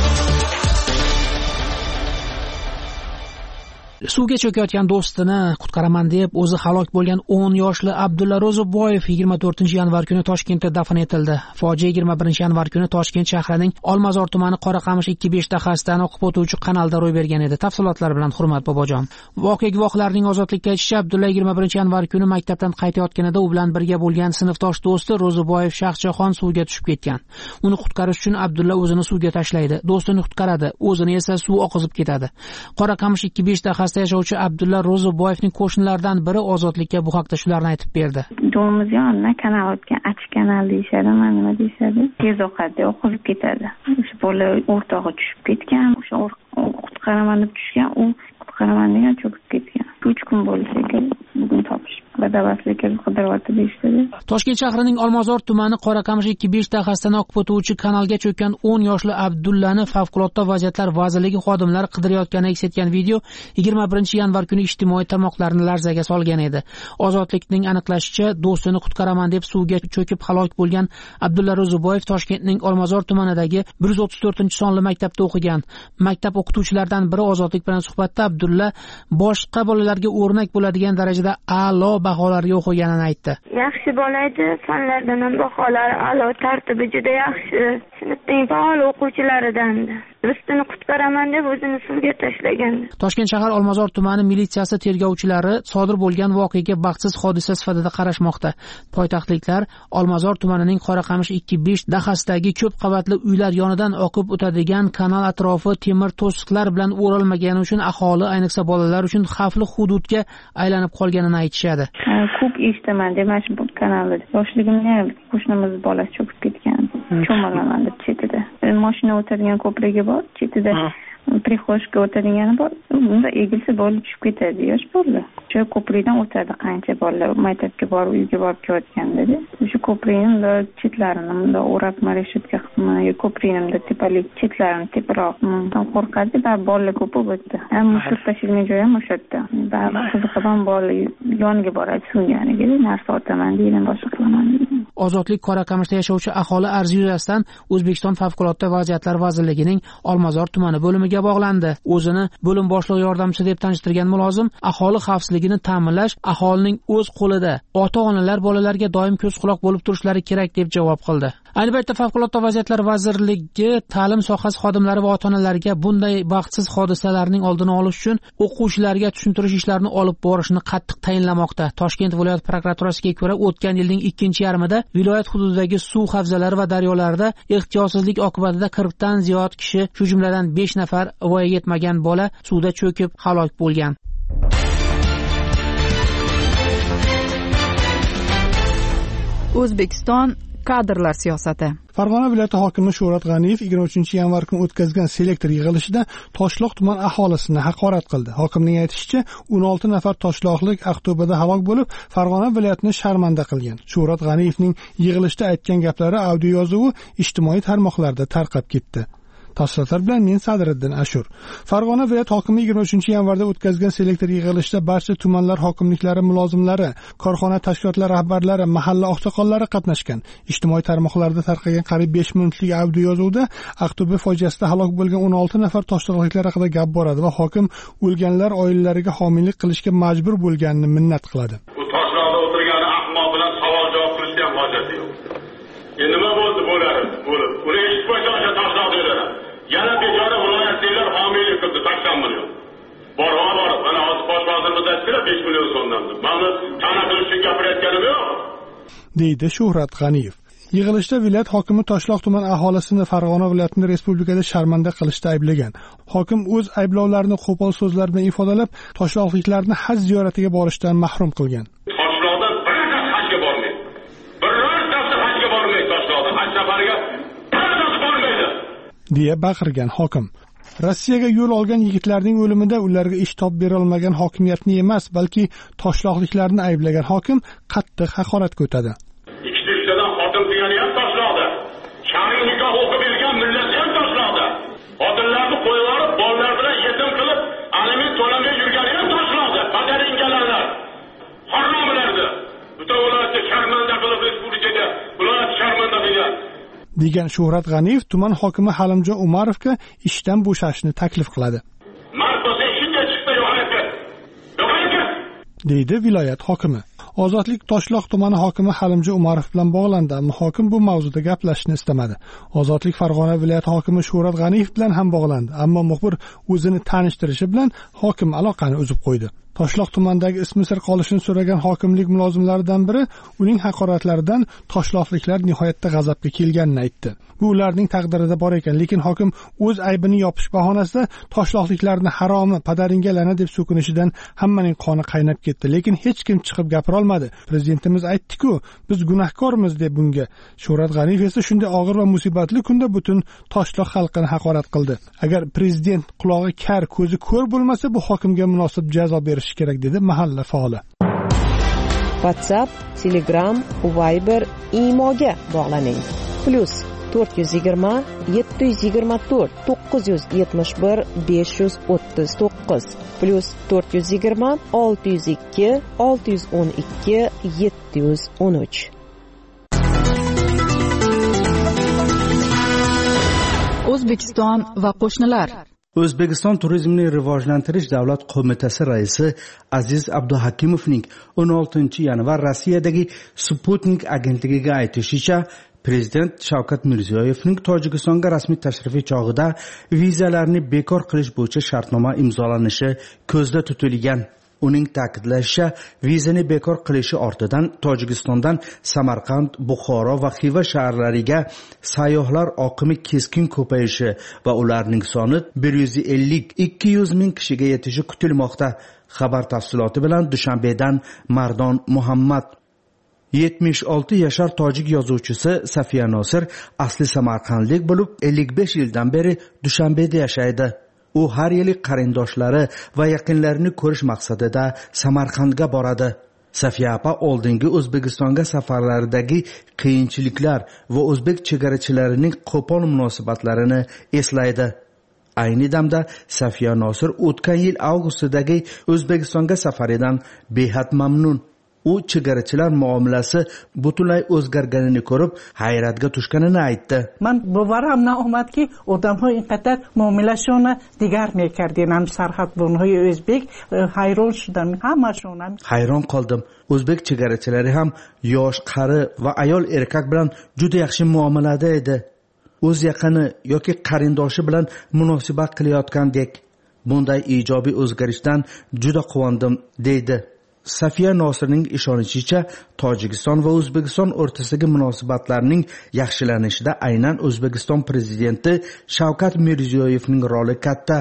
Suvga cho'kayotgan do'stini qutqaraman deb o'zi halok bo'lgan o'n yoshli Abdulla Ro'ziboyev yigirma to'rtinchi yanvar kuni Toshkentda dafn etildi. Fojia yigirma birinchi yanvar kuni Toshkent shahrining Olmazor tumani Qoraqamish ikki besh dahasidan oqib o'tuvchi kanalda ro'y bergan edi. Tafsilotlar bilan Hurmat Bobojon. Voqea guvohlarining ozodlikka aytishicha, Abdulla yigirma birinchi yanvar kuni maktabdan qaytayotganida u bilan birga bo'lgan sinfdosh do'sti Ro'ziboyev Shaxjaxon suvga tushib ketgan. Uni qutqarish uchun Abdulla o'zini suvga tashlaydi, do'stini qutqaradi, o'zini esa suv oqizib ketadi. Qoraqamish ikki besh dahasi yashovchi Abdulla Ro'ziboyevning qo'shnilaridan biri Ozodlikka bu haqda shularni aytib berdi. Do'miz yonidan kanal o'tgan, achchiq kanal deyishadi, mana nima deyishadi. Tez oqadi, oqizib ketadi. O'sha bola o'rtog'i tushib ketgan, o'sha qutqaraman deb tushgan, u qutqaraman degan cho'kib ketgan. uch kun bo'ldi ekan, bugun topishib. Badavaslikka qidiryapti deyishdi. Toshkent shahrining Olmazor tumani Qoraqamish ikki besh dahasidan oqib o'tuvchi kanalga cho'kkan o'n yoshli Abdullani favqulodda vaziyatlar vazirligi xodimlari qidirayotgani aks etgan video yigirma birinchi yanvar kuni ijtimoiy tarmoqlarni larzaga solgan edi. Ozodlikning aniqlashicha, do'stini qutqaraman deb suvga cho'kib halok bo'lgan Abdulla Ro'ziboyev Toshkentning Olmazor tumanidagi bir yuz o'ttiz to'rtinchi sonli maktabda o'qigan. Maktab o'qituvchilaridan biri Ozodlik bilan suhbatda Abdulla boshqa bolalarga o'rnak bo'ladigan darajada a'lo baholarga o'qiganini aytdi. Yaxshi bola edi, fanlardan ham baholari a'lo, tartibi juda yaxshi. Sinfning faol o'quvchilaridan do'stini qutqaraman deb o'zini suvga tashlagan. Toshkent shahar Olmazor tumani militsiyasi tergovchilari sodir bo'lgan voqeaga baxtsiz hodisa sifatida qarashmoqda. Poytaxtliklar Olmazor tumanining Qoraqamish ikki besh dahasidagi ko'p qavatli uylar yonidan oqib o'tadigan kanal atrofi temir to'siqlar bilan o'ralmagani uchun aholi, ayniqsa bolalar uchun xavfli hududga aylanib qolganini aytishadi. Ko'p eshitaman, demak bu kanalda yoshligimda qo'shnimiz bolasi cho'kib ketgan. Cho'milaman deb chetida. Mashina o'tadigan ko'prigi bor, chetida prixoshka o'tadigani bor. Bunda egilsa bola tushib ketadi, yosh bola. O'sha ko'prikdan o'tadi qancha bolalar maktabga borib, uyga borib kelayotganda. O'sha ko'prikning chetlarini bunda o'rab marishatka qismi, ko'prikning tepalik chetlarini teparoq qo'rqadi, va bolalar ko'p o'tdi. Ham mushuk tashilgan joy ham o'sha yerda. Va qiziqib bola yoniga boradi suvganiga, narsa otaman deyman, boshqa qilaman deyman. Ozodlik Qoraqamishda yashovchi aholi arzi yuzasidan O'zbekiston favqulodda vaziyatlar vazirligining Olmazor tumani bo'limiga bog'landi. O'zini bo'lim boshlig'i yordamchisi deb tanishtirgan mulozim aholi xavfsizligini ta'minlash aholining o'z qo'lida. Ota-onalar bolalarga doim ko'z quloq bo'lib turishlari kerak deb javob qildi. Ayni paytda favqulodda vaziyatlar vazirligi ta'lim sohasi xodimlari va ota-onalariga bunday baxtsiz hodisalarning oldini olish uchun o'quvchilarga tushuntirish ishlarini olib borishni qattiq tayinlamoqda. Toshkent viloyat prokuraturasiga ko'ra, o'tgan yilning ikkinchi yarmida viloyat hududidagi suv havzalari va daryolarda ehtiyotsizlik oqibatida qirqdan ziyod kishi, shu jumladan besh nafar voyaga yetmagan bola suvda cho'kib halok bo'lgan. O'zbekiston kadrlar siyosati. Farg'ona viloyati hokimi Shuhrat G'aniyev yigirma uchinchi yanvar kuni o'tkazgan selektor yig'ilishida Toshloq tuman aholisini haqorat qildi. Hokimning aytishicha, o'n olti nafar toshloqlik Aqto'beda halok bo'lib, Farg'ona viloyatini sharmanda qilgan. Shuhrat G'aniyevning yig'ilishda aytgan gaplari audio yozuvi ijtimoiy tarmoqlarda tarqab ketdi. Tafsilotlar bilan men Sadriddin Ashur. Farg'ona viloyat hokimi yigirma uchinchi yanvarda o'tkazgan selektor yig'ilishida barcha tumanlar hokimliklari mulozimlari, korxona tashkilotlari rahbarlari, mahalla oqsoqollari qatnashgan. Ijtimoiy tarmoqlarda tarqagan qariyb besh minutlik audio yozuvda Aqto'be fojiasida halok bo'lgan o'n olti nafar toshloqliklar haqida gap boradi va hokim o'lganlar oilalariga homiylik qilishga majbur bo'lganini minnat qiladi. Bu toshloqda o'tirgan ahmoq bilan savol javob qilishga ham hojati yo'q. Endi nima bo'ldi bo'ladi? Bo'lib, uni eshitib qo'ysa toshloq dedilar. Yana bechora viloyatliklar homiylik qildi sakson million. Borma bor, mana hozir bosh vazirimiz aytdilar besh million so'mdan deb. Mana ta'na qilish uchun gapirayotganim yo'q. deydi Shuhrat G'aniyev. Yig'ilishda viloyat hokimi Toshloq tuman aholisini Farg'ona viloyatini respublikada sharmanda qilishda ayblagan. Hokim o'z ayblovlarini qo'pol so'zlar bilan ifodalab, toshloqliklarni haj ziyoratiga borishdan mahrum qilgan. Toshloqdan birorta hajga bormaydi. Birortasi hajga bormaydi Toshloqdan. Haj safariga birortasi bormaydi, deya baqirgan hokim. Rossiyaga yo'l olgan yigitlarning o'limida ularga ish topib bera olmagan hokimiyatni emas, balki toshloqliklarni ayblagan hokim qattiq haqoratga o'tadi. Ikkitadan xotin degani ham Toshloqda. Shar'iy nikoh o'qib bergan millat ham Toshloqda. Xotinlarni qo'yib olib, bolalar bilan yetim qilib, aliment to'lamay yurgani ham Toshloqda. Badaringalarlar. Haromilardi. Butun viloyatni sharmanda qilib respublikaga, viloyat sharmanda qilgan. degan Shuhrat G'aniyev tuman hokimi Halimjon Umarovga ishdan bo'shashni taklif qiladi. Markazda shunday chiqdi yo'qoladi. Yo'qoladi, deydi viloyat hokimi. Ozodlik Toshloq tumani hokimi Halimjon Umarov bilan bog'landi, ammo hokim bu mavzuda gaplashishni istamadi. Ozodlik Farg'ona viloyati hokimi Shuhrat G'aniyev bilan ham bog'landi, ammo muxbir o'zini tanishtirishi bilan hokim aloqani uzib qo'ydi. Toshloq tumanidagi ismi sir qolishini so'ragan hokimlik mulozimlaridan biri uning haqoratlaridan toshloqliklar nihoyatda g'azabga kelganini aytdi. Bu ularning taqdirida bor ekan, lekin hokim o'z aybini yopish bahonasida toshloqliklarni haromi, padaringga la'nat deb so'kinishidan hammaning qoni qaynab ketdi, lekin hech kim chiqib gapira olmadi. Prezidentimiz aytdi-ku, biz gunohkormiz deb bunga. Shuhrat G'aniyev esa shunday og'ir va musibatli kunda butun Toshloq xalqini haqorat qildi. Agar prezident qulog'i kar, ko'zi ko'r bo'lmasa, bu hokimga munosib jazo berish kerak, dedi mahalla faoli. WhatsApp, Telegram, Viber, Imoga bog'laning. Plus to'rt yuz yigirma yetti yuz yigirma to'rt to'qqiz yuz yetmish bir besh yuz o'ttiz to'qqiz plus to'rt yuz yigirma olti yuz ikki olti yuz o'n ikki yetti yuz o'n uch. O'zbekiston va qo'shnilar. O'zbekiston turizmni rivojlantirish davlat qo'mitasi raisi Aziz Abduhakimovning o'n oltinchi yanvar Rossiyadagi Sputnik agentligiga aytishicha, Prezident Shavkat Mirziyoyevning Tojikistonga rasmiy tashrifi chog'ida vizalarni bekor qilish bo'yicha shartnoma imzolanishi ko'zda tutilgan. Uning ta'kidlashicha, vizani bekor qilishi ortidan Tojikistondan Samarqand, Buxoro va Xiva shaharlariga sayyohlar oqimi keskin ko'payishi va ularning soni bir yuz ellik ikki yuz ming kishiga yetishi kutilmoqda. Xabar tafsiloti bilan Dushanbedan Mardon Muhammad. yetmish olti yashar tojik yozuvchisi Safiya Nosir asli samarqandlik bo'lib, ellik besh yildan beri Dushanbeda yashaydi. U har yili qarindoshlari va yaqinlarini ko'rish maqsadida Samarqandga boradi. Safiya opa oldingi O'zbekistonga safarlaridagi qiyinchiliklar va o'zbek chegarachilarining qo'pol munosabatlarini eslaydi. Ayni damda Safiya Nosir o'tgan yil avgustdagi O'zbekistonga safaridan behad mamnun. U chegarachilar muomalasi butunlay o'zgarganini ko'rib, hayratga tushganini aytdi. Men bovarimdan omadki, odamlar inqadar muomalashini digar mekardinan sarhat bunhoy o'zbek hayron shudam hamma shunam. Hayron qoldim. O'zbek chegarachilari ham yosh, qari va ayol erkak bilan juda yaxshi muomalada edi. O'z yaqini yoki qarindoshi bilan munosabat qilayotgandek. Bunday ijobiy o'zgarishdan juda quvondim, deydi. Safiya Nosirning ishonishicha, Tojikiston va O'zbekiston o'rtasidagi munosabatlarning yaxshilanishida aynan O'zbekiston prezidenti Shavkat Mirziyoyevning roli katta.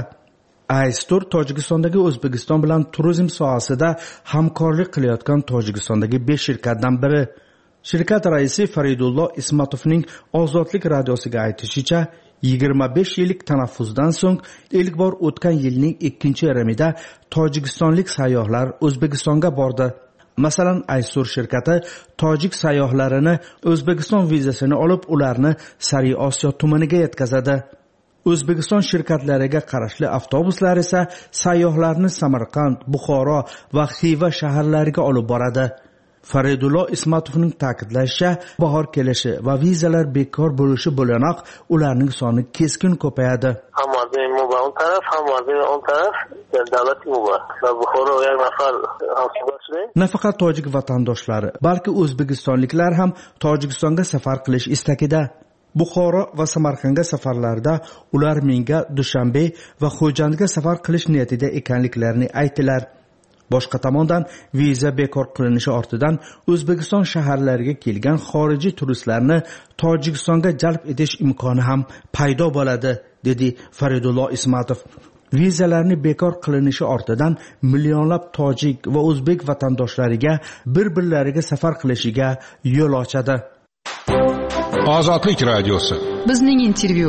Aystur Tojikistondagi O'zbekiston bilan turizm sohasida hamkorlik qilayotgan Tojikistondagi besh shirkatdan biri. Shirkat raisi Faridullo Ismatovning Ozodlik radiosiga aytishicha, yigirma besh yillik tanaffusdan so'ng ilk bor o'tgan yilning ikkinchi yarmida tojikistonlik sayyohlar O'zbekistonga bordi. Masalan, Aysur shirkati tojik sayyohlarini O'zbekiston vizasini olib, ularni Sariy Osiyo tumaniga yetkazadi. O'zbekiston shirkatlariga qarashli avtobuslar esa sayyohlarni Samarqand, Buxoro va Xiva shaharlariga olib boradi. Faridullo Ismatovning ta'kidlashicha, bahor kelishi va vizalar bekor bo'lishi bilanoq ularning soni keskin ko'payadi. Hammaning muborak on taraf, hammaning on taraf davlat muborak. Va Buxoro bir nafar hamkasblar. Nafaqat tojik vatandoshlari, balki o'zbekistonliklar ham Tojikistonga safar qilish istakida. Buxoro va Samarqandga safarlarda ular menga Dushanbe va Xo'jandga safar qilish niyatida ekanliklarini aytdilar. Boshqa tomondan viza bekor qilinishi ortidan O'zbekiston shaharlariga kelgan xorijiy turistlarni Tojikistonga jalb etish imkoni ham paydo bo'ladi, dedi Faridullo Ismatov. Vizalarni bekor qilinishi ortidan millionlab tojik va o'zbek vatandoshlariga bir-birlariga safar qilishiga yo'l ochadi. Ozodlik radiosi. Bizning intervyu.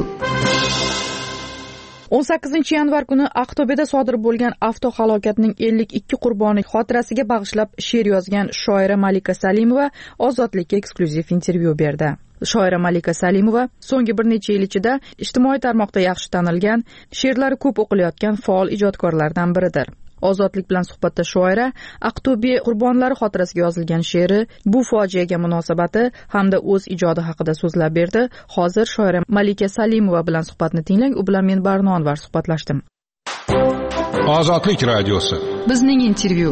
o'n sakkizinchi yanvar kuni Aqto'beda sodir bo'lgan avtohalokatning ellik ikki qurboni xotirasiga bag'ishlab she'r yozgan shoira Malika Salimova Ozodlikka eksklyuziv intervyu berdi. Shoira Malika Salimova so'nggi bir necha yil ichida ijtimoiy tarmoqda yaxshi tanilgan, she'rlari ko'p o'qilayotgan faol ijodkorlardan biridir. Ozodlik bilan suhbatda shoira Aqto'be qurbonlari xotirasiga yozilgan she'ri, bu fojiaga munosabati hamda o'z ijodi haqida so'zlab berdi. Hozir shoira Malika Salimova bilan suhbatni tinglang. U bilan men Barno Anvar suhbatlashdim. Ozodlik radiosi. Bizning intervyu.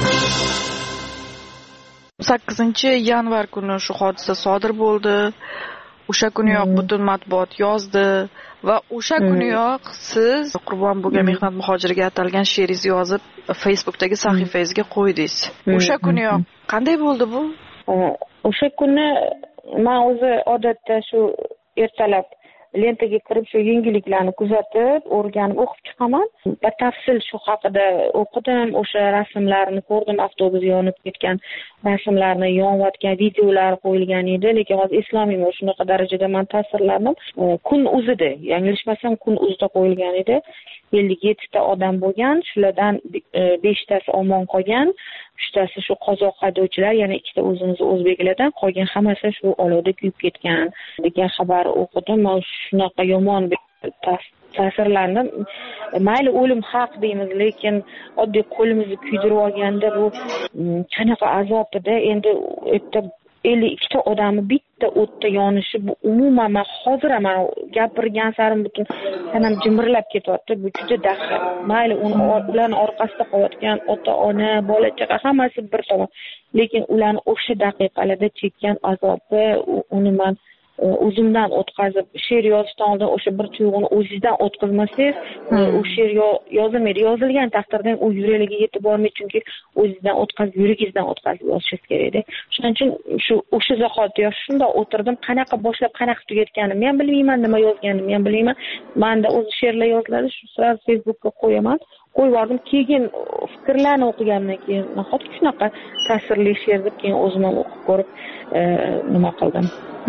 sakkizinchi yanvar kuni shu hodisa sodir bo'ldi. O'sha kuniyoq butun matbuot yozdi va o'sha kuniyoq siz qurbon bo'lgan mehnat muhojiriga atalgan she'ringizni yozib Facebookdagi sahifangizga qo'ydingiz. O'sha kuniyoq qanday bo'ldi bu? O'sha kuni men o'zi odatda shu ertalab lentaga kirib shu yangiliklarni kuzatib, o'rganib o'qib chiqaman. Batafsil shu haqida o'qidim, o'sha rasmlarni ko'rdim, avtobus yonib ketgan rasmlarni, yonayotgan videolar qo'yilgan edi, lekin hozir eslolmayman shunaqa darajada men ta'sirlandim. Kun o'zida, yanglishmasam kun o'zida qo'yilgan edi. ellik yettita odam bo'lgan, shulardan beshtasi omon qolgan, uchtasi shu qozoq haydovchilar, yana ikkita o'zimiz o'zbeklardan, qolgan hammasi shu olovda kuyib ketgan degan xabar o'qidim. Men shunaqa yomon ta'sirlandim. Mayli o'lim haq deymiz, lekin oddiy qo'limizni kuydirib olganda bu qanaqa azob edi. Endi erta ellik ikkita odamni bitta o'tda yonishi, bu umuman men hozir ham gapirgan sarim butun tanam jimirlab ketyapti. Bu juda dahshat. Mayli ularning orqasida qolayotgan ota-ona, bola-chaqa hammasi bir tomon, lekin ularni o'sha daqiqalarda chekkan azobi, uni men o'zimdan o'tkazib, she'r yozishdan oldin o'sha bir tuyg'uni o'zingizdan o'tkazmasangiz, u she'r yozilmaydi. Yozilgan taqdirda u yuraklarga yetib bormaydi, chunki o'zingizdan o'tkazib, yuragingizdan o'tkazib yozishingiz kerak-da. Shuning uchun shu o'sha zahoti yosh shunda o'tirdim, qanaqa boshlab, qanaqa tugatganimni ham bilmayman, nima yozganimni ham bilmayman. Menda o'zi she'rlar yoziladi, shu sraz Facebookga qo'yaman. Qo'yib yubordim. Keyin fikrlarni o'qigandan keyin nahotki shunaqa ta'sirli she'r deb keyin o'zim ham o'qib ko'rib nima qildim.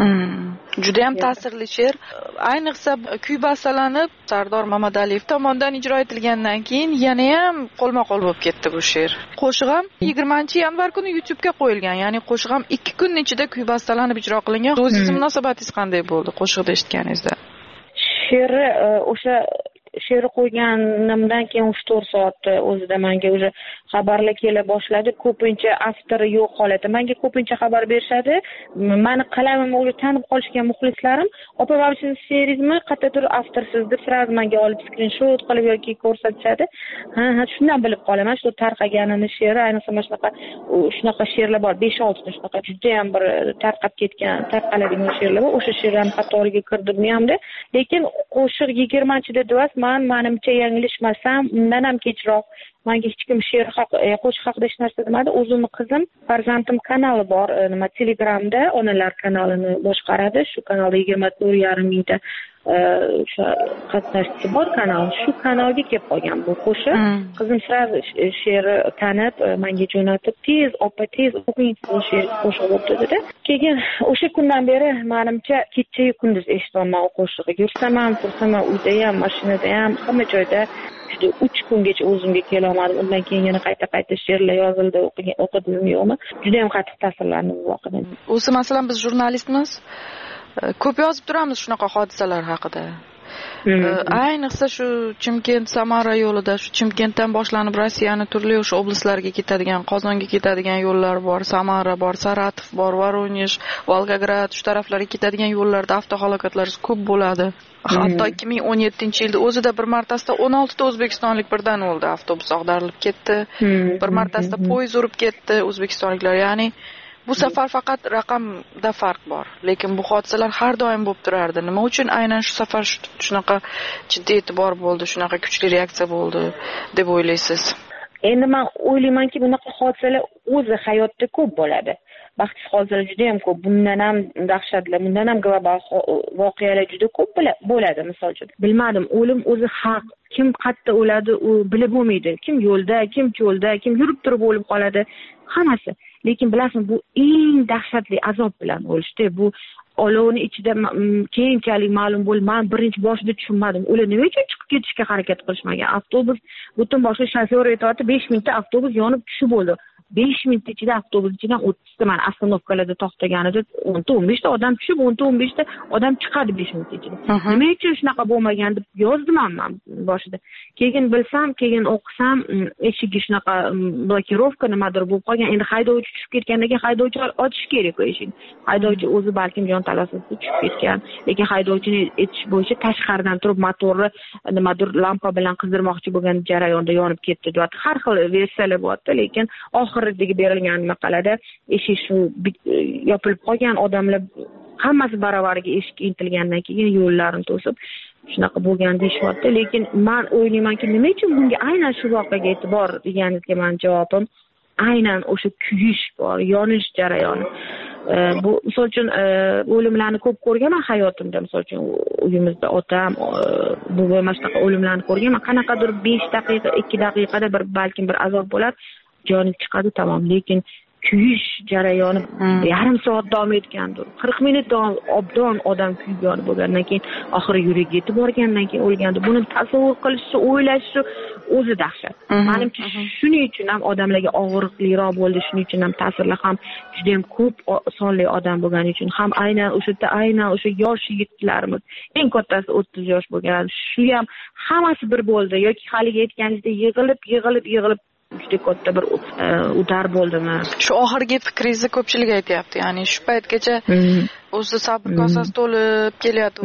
Juda ham ta'sirli she'r. Ayniqsa kuy bastalanib Sardor Mamadaliyev tomonidan ijro etilgandan keyin yana ham qo'lma-qo'l bo'lib ketdi bu she'r. Qo'shiq ham yigirmanchi yanvar kuni YouTube'ga qo'yilgan. Ya'ni qo'shiq ham ikki kun ichida kuy bastalanib ijro qilingan. O'zingizning munosabatingiz qanday bo'ldi qo'shiqni eshitganingizda? She'ri o'sha she'r qo'yganimdan keyin uch to'rt soat o'zida menga o'sha xabarlar kela boshladi. Ko'pincha avtori yo'q holatda menga ko'pincha xabar berishadi. Meni qalamimni o'zi tanib qolishgan muxlislarim, "Opa, mana siz she'ringizmi, qayerdadir avtorsiz" deb sraz menga olib skrinshot qilib yoki ko'rsatishadi. Ha, ha, shundan bilib qolaman shu tarqaganini she'ri. Ayniqsa mana shunaqa shunaqa she'rlar bor, besh olti ta shunaqa juda ham bir tarqab ketgan, tarqaladigan she'rlar bor. O'sha she'rlarni qatoriga kirdirmayamdi. Lekin qo'shiq yigirmanchida devas men menimcha yanglishmasam, undan ham kechroq menga hech kim she'r haq, qo'shiq haqida hech narsa demadi. O'zimning qizim, farzandim kanali bor, nima Telegramda onalar kanalini boshqaradi. Shu kanalda yigirma to'rt yarim mingta o'sha qatnashchisi bor kanal. Shu kanalga kelib qolgan bu qo'shiq. Qizim sразу she'rni tanib, menga jo'natib, "Tez, opa, tez o'qing, bu she'r qo'shiq bo'pti" dedi. Keyin o'sha kundan beri menimcha kecha-yu kunduz eshitaman u qo'shiqni. Yursam ham, tursam ham, uyda ham, mashinada ham, hamma joyda juda uch kungacha o'zimga kela olmadim. Undan keyin yana qayta-qayta she'rlar yozildi, o'qidim yo'qmi? Juda ham qattiq ta'sirlandim bu voqeadan. O'zi masalan biz jurnalistmiz, ko'p yozib turamiz shunaqa hodisalar haqida. ayniqsa shu Chimkent Samara yo'lida, shu Chimkentdan boshlanib Rossiyaning turli o'sha oblastlarga ketadigan, Qozonga ketadigan yo'llar bor, Samara bor, Saratov bor, Voronezh, Volgograd, shu taraflarga ketadigan yo'llarda avtohalokatlar ko'p bo'ladi. Hatto ikki ming o'n yettinchi yilda o'zida bir martasida o'n olti ta o'zbekistonlik birdan o'ldi, avtobus ag'darilib ketdi. Bir martasida poyezd urib ketdi o'zbekistonliklar, ya'ni bu safar faqat raqamda farq bor, lekin bu hodisalar har doim bo'lib turardi. Nima uchun aynan shu safar shunaqa jiddiy e'tibor bo'ldi, shunaqa kuchli reaksiya bo'ldi deb o'ylaysiz? Endi men o'ylaymanki, bunaqa hodisalar o'zi hayotda ko'p bo'ladi. Baxtsiz hodisalar juda ham ko'p, bundan ham dahshatli, bundan ham global voqealar juda ko'p bo'ladi. Misol uchun, bilmadim, o'lim o'zi haq. Kim qayerda o'ladi, u bilib bo'lmaydi. Kim yo'lda, kim cho'lda, kim yurib turib o'lib qoladi, hammasi. Lekin bilasizmi, bu eng dahshatli azob bilan o'lishdi. Bu olovni ichida keyinchalik ma'lum bo'ldi. Men birinchi boshida tushunmadim. Ular nima uchun chiqib ketishga harakat qilishmagan? Avtobus butun boshqa shofyor aytayapti, besh minutda avtobus yonib tushib bo'ldi. besh minut ichida avtobus ichidan o'ttizta mana ostanovkalarda to'xtaganida o'nta o'n beshta odam tushib, o'nta o'n beshta odam chiqadi besh minut ichida. Nima uchun shunaqa bo'lmagan deb yozdim men boshida. Keyin bilsam, keyin o'qisam, eshigi shunaqa blokirovka nimadir bo'lib qolgan. Endi haydovchi tushib ketgandan keyin haydovchi ochish kerak u eshikni. Haydovchi o'zi balkim jon talosasida tushib ketgan, lekin haydovchini aytish bo'yicha tashqaridan turib motorni nimadir lampa bilan qizdirmoqchi bo'lgan jarayonda yonib ketdi deyapti. Har xil versiyalar bo'lyapti, lekin oxiridagi berilgan maqolada eshik shu yopilib qolgan, odamlar hammasi baravariga eshikka intilgandan keyin yo'llarni to'sib shunaqa bo'lgan deyishyapti. Lekin men o'ylaymanki, nima uchun bunga aynan shu voqeaga e'tibor deganingizga men javobim aynan o'sha kuyish bor, yonish jarayoni. Bu misol uchun o'limlarni ko'p ko'rganman hayotimda. Misol uchun uyimizda otam, buvim mana shunaqa o'limlarni ko'rganman. Qanaqadir besh daqiqa, ikki daqiqada bir balkim bir azob bo'lar, joni chiqadi, tamom. Lekin kuyish jarayoni yarim soat davom etgandir. qirq minut davom obdon odam kuyib yonib bo'lgandan keyin oxiri yuragi yetib borgandan keyin o'lgandi. Buni tasavvur qilishi, o'ylashi o'zi dahshat. Menimcha shuning uchun ham odamlarga og'riqliroq bo'ldi, shuning uchun ham ta'sirli ham juda ham ko'p sonli odam bo'lgani uchun ham aynan o'sha yerda aynan o'sha yosh yigitlarimiz, eng kattasi o'ttiz yosh bo'lgan, shu ham hammasi bir bo'ldi yoki haligi aytganingizdek yig'ilib, yig'ilib, yig'ilib juda katta bir udar bo'ldimi? Shu oxirgi fikringizni ko'pchilik aytyapti. Ya'ni shu paytgacha o'zi sabr kosasi to'lib kelyapti.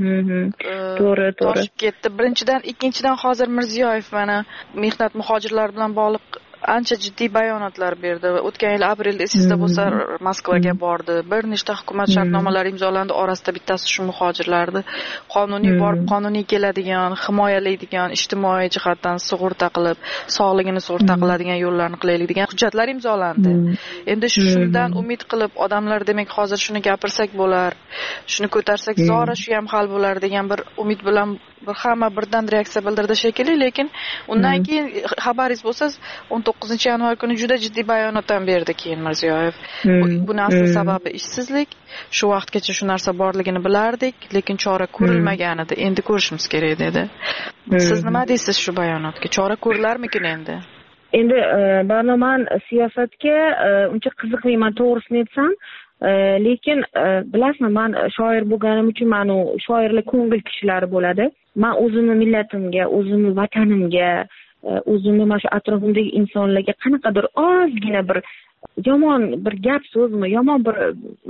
To'g'ri, to'g'ri. Toshib ketdi. Birinchidan, ikkinchidan hozir Mirziyoyev mana mehnat muhojirlari bilan bog'liq ancha jiddiy bayonotlar berdi. O'tgan yil aprelda esingizda bo'lsa Moskvaga bordi. Bir nechta hukumat shartnomalari imzolandi, orasida bittasi shu muhojirlarni qonuniy borib, qonuniy keladigan, himoyalaydigan, ijtimoiy jihatdan sug'urta qilib, sog'ligini sug'urta qiladigan yo'llarni qilaylik degan hujjatlar imzolandi. Endi shundan umid qilib odamlar demak hozir shuni gapirsak bo'lar, shuni ko'tarsak zora shu ham hal bo'lar degan bir umid bilan bir hamma birdan reaksiya bildirdi shekilli, lekin undan keyin xabaringiz bo'lsa o'n to'qqizinchi yanvar kuni juda jiddiy bayonot ham berdi keyin Mirziyoyev. Buni asl sababi ishsizlik. Shu vaqtgacha shu narsa borligini bilardik, lekin chora ko'rilmagan edi. Endi ko'rishimiz kerak dedi. Siz nima deysiz shu bayonotga? Chora ko'rilarmikin endi? Endi barnoman siyosatga uncha qiziqmayman, to'g'risini aytsam. Lekin bilasizmi, men shoir bo'lganim uchun men u shoirlar ko'ngil kishilari bo'ladi. Men o'zimni millatimga, o'zimni vatanimga, o'zimni mana shu atrofimdagi insonlarga qanaqadir ozgina bir yomon bir gap so'zmi, yomon bir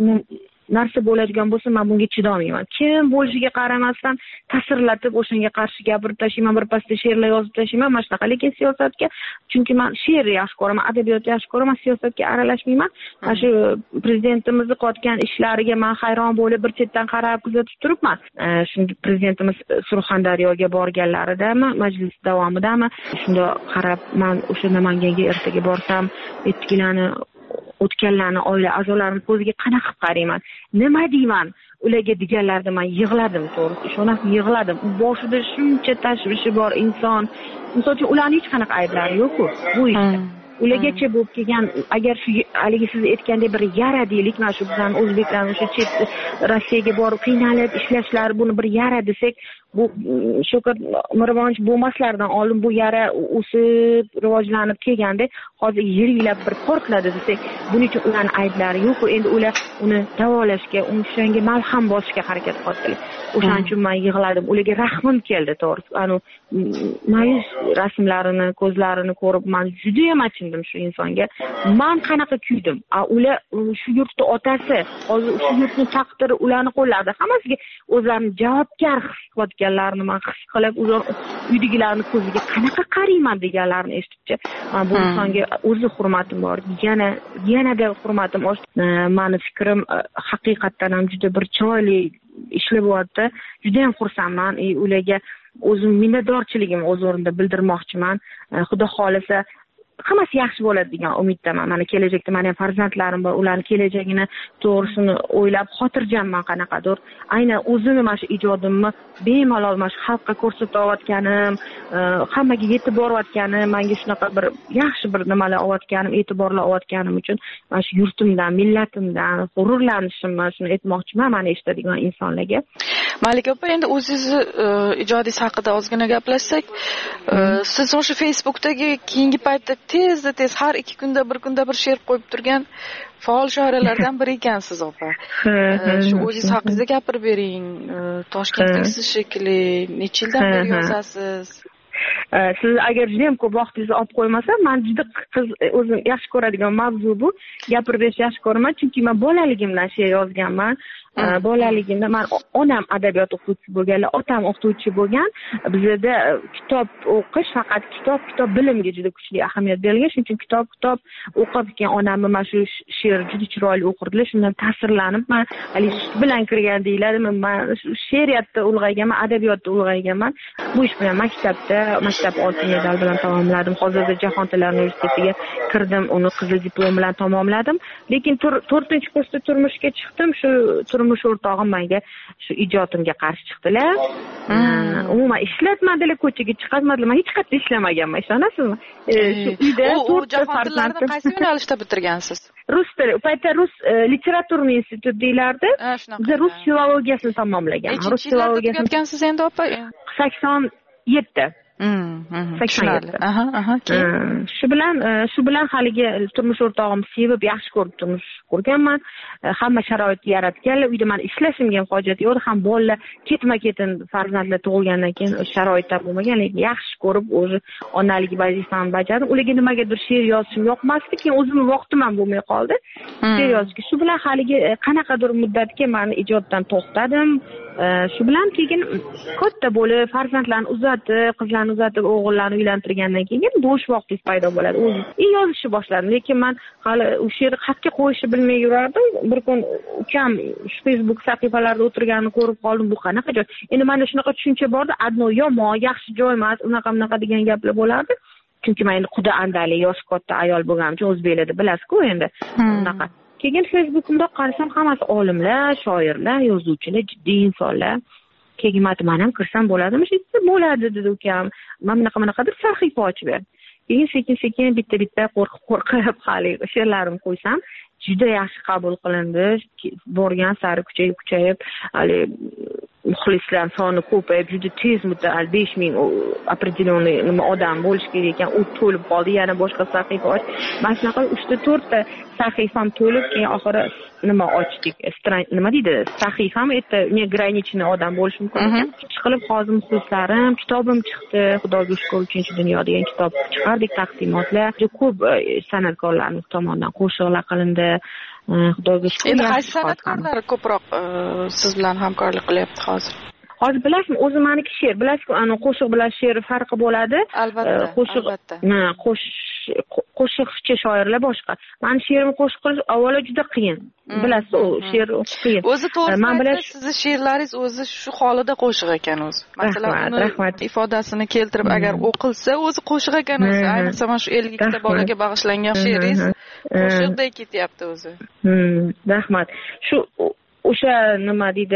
narsa bo'ladigan bo'lsa, men bunga chidolmayman. Kim bo'lishiga qaramasdan ta'sirlatib o'shanga qarshi gapirib tashlayman, bir pasda she'rlar yozib tashlayman, mana shunaqa. Lekin siyosatga, chunki men she'r yaxshi ko'raman, adabiyot yaxshi ko'raman, siyosatga aralashmayman. Mana shu prezidentimizni qotgan ishlariga men hayron bo'lib bir chetdan qarab kuzatib turibman. Shunda prezidentimiz Surxondaryoga borganlaridami, majlis davomidami, shunda qarab men o'sha Namanganga ertaga borsam, etkilarni o'tganlarni oila a'zolarini ko'ziga qanaqa qarayman, nima deyman ularga deganlarda men yig'ladim, to'g'risi ishonasiz, yig'ladim. Boshida shuncha tashvishi bor inson, misol uchun ularning hech qanaqa ayblari yo'q-ku bu ishda. Ulargacha bo'lib kelgan, agar shu haligi siz aytgandek bir yara deylik, mana shu bizning o'zbeklarning o'sha chet Rossiyaga borib qiynalib ishlashlari buni bir yara desak, bu Shavkat Miromonovich bo'lmaslaridan oldin bu yara o'sib rivojlanib kelganda hozir yirilab bir portladi desak, buning uchun ularning ayblari yo'q. Endi ular uni davolashga, o'shanga malham bosishga harakat qildilar. O'shaning uchun men yig'ladim. Ularga rahmim keldi, to'g'risi. Ana mayus rasmlarini, ko'zlarini ko'rib men juda ham achindim shu insonga. Men qanaqa kuydim. A ular shu yurtning otasi, hozir shu yurtning taqdiri ularning qo'llarida. Hammasiga o'zlarini javobgar his qilayotganlarini men his qilib, ular uydagilarning ko'ziga qanaqa qarayman deganlarini eshitibchi, men bu insonga o'zi hurmatim bor. Yana yanada hurmatim oshdi. Meni fikrim haqiqatdan ham juda bir chiroyli ishlayapti. Juda ham xursandman. Ularga o'zim minnatdorchiligimni o'z o'rnida bildirmoqchiman. Xudo xolisa hammasi yaxshi bo'ladi degan umiddaman. Mana kelajakda meni ham farzandlarim bor, ularning kelajagini to'g'risini o'ylab xotirjamman qanaqadir. Aynan o'zimni mana shu ijodimni bemalol mana shu xalqqa ko'rsatayotganim, hammaga yetib borayotganim, menga shunaqa bir yaxshi bir nimalar olayotganim, e'tiborlar olayotganim uchun mana shu yurtimdan, millatimdan g'ururlanishimni shuni aytmoqchiman mana eshitadigan insonlarga. Malika opa, endi o'zingizni ijodingiz haqida ozgina gaplashsak, siz o'sha Facebookdagi keyingi paytda tezda tez har ikki kunda bir kunda bir she'r qo'yib turgan faol shoiralardan biri ekansiz opa. Shu o'zingiz haqingizda gapirib bering. Toshkentliksiz shekilli, necha yildan beri yozasiz? Siz agar juda ham ko'p vaqtingizni olib qo'ymasa, men juda qiz o'zim yaxshi ko'radigan mavzu bu. Gapirib berish yaxshi ko'raman, chunki men bolaligimdan she'r yozganman. Bolaligimda men onam adabiyot o'qituvchisi bo'lganlar, otam o'qituvchi bo'lgan. Bizda kitob o'qish faqat kitob, kitob bilimga juda kuchli ahamiyat berilgan. Shuning uchun kitob, kitob o'qib keyin onamni mana shu she'r juda chiroyli o'qirdilar. Shundan ta'sirlanib men hali sut bilan kirgan deyiladimi, men she'riyatda ulg'ayganman, adabiyotda ulg'ayganman. Bu ish bilan maktabda, maktab oltin medal bilan tamomladim. Hozirda Jahon tillari universitetiga kirdim, uni qizil diplom bilan tamomladim. Lekin to'rtinchi kursda turmushga chiqdim. Shu turmush o'rtog'im menga shu ijodimga qarshi chiqdilar. Umuman ishlatmadilar, ko'chaga chiqarmadilar. Men hech qayerda ishlamaganman, ishonasizmi? Shu uyda to'rtta farzandni qaysi yo'nalishda bitirgansiz? Rus tili, u paytda rus literaturniy institut deyilardi. Biz rus filologiyasini tamomlaganman. Rus filologiyasini tugatgansiz endi opa? sakson yetti. Tushunarli. Aha, aha. Shu bilan shu bilan haligi turmush o'rtog'im sevib yaxshi ko'rib turmush qurganman. Hamma sharoit yaratganlar. Uyda men ishlashimga ham hojat yo'q. Ham bolalar ketma-ketin farzandlar tug'ilgandan keyin sharoitda bo'lmagan, lekin yaxshi ko'rib o'zi onalik vazifamni bajardim. Ularga nimagadir she'r yozishim yoqmasdi, keyin o'zimning vaqtim ham bo'lmay qoldi. She'r yozishga. Shu bilan haligi qanaqadir muddatga men ijoddan to'xtadim. Shu bilan keyin katta bo'lib farzandlarni uzatib, qizlarni uzatib, o'g'illarni uylantirgandan keyin bo'sh vaqtingiz paydo bo'ladi. O'zim yozishni boshladim, lekin men hali u she'rni xatga qo'yishni bilmay yurardim. Bir kun ukam shu Facebook sahifalarida o'tirganini ko'rib qoldim. Bu qanaqa joy? Endi menda shunaqa tushuncha borda, adno yomon, yaxshi joy emas, unaqa bunaqa degan gaplar bo'lardi. Chunki men endi quda andali, yosh katta ayol bo'lganim uchun o'zbeklarda bilasiz-ku endi. Unaqa. Keyin Facebookimda qarasam hammasi olimlar, shoirlar, yozuvchilar, jiddiy insonlar. Keyin men ham kirsam bo'ladimi? Shu bo'ladi dedi ukam. Men bunaqa bunaqa deb sahifa ochib berdim. Keyin sekin-sekin bitta-bitta qo'rqib hali she'rlarimni qo'ysam, juda yaxshi qabul qilindi. Borgan sari kuchayib, kuchayib, hali muxlislar soni ko'payib, juda tez muddat besh ming определенный nima odam bo'lish kerak ekan, u to'lib qoldi. Yana boshqa sahifa och. Mana shunaqa uchta to'rtta sahifam to'lib, keyin oxiri nima ochdik? Nima deydi? Sahifam это не ограниченный odam bo'lish mumkin ekan. Chiqilib hozir muxlislarim, kitobim chiqdi. Xudoga shukr, uchinchi dunyo degan kitob chiqardik, taqdimotlar. Juda ko'p san'atkorlarning tomonidan qo'shiqlar qilindi. Xudoga shukr. Endi qaysi san'atkorlar ko'proq siz bilan hamkorlik qilyapti hozir? Hozir bilasizmi, o'zi meniki she'r, bilasizku, ana qo'shiq bilan she'r farqi bo'ladi. Albatta, qo'shiq, albatta. Ha, qo'shiqchi shoirlar boshqa. Meni she'rimni qo'shiq qilish avvalo juda qiyin. Bilasiz, u she'r qiyin. O'zi to'g'ri, sizni she'rlaringiz o'zi shu holida qo'shiq ekan o'zi. Masalan, uni ifodasini keltirib agar o'qilsa, o'zi qo'shiq ekan o'zi. Ayniqsa mana shu ellik ta bolaga bag'ishlangan she'ringiz qo'shiqdek ketyapti o'zi. Rahmat. Shu o'sha nima deydi,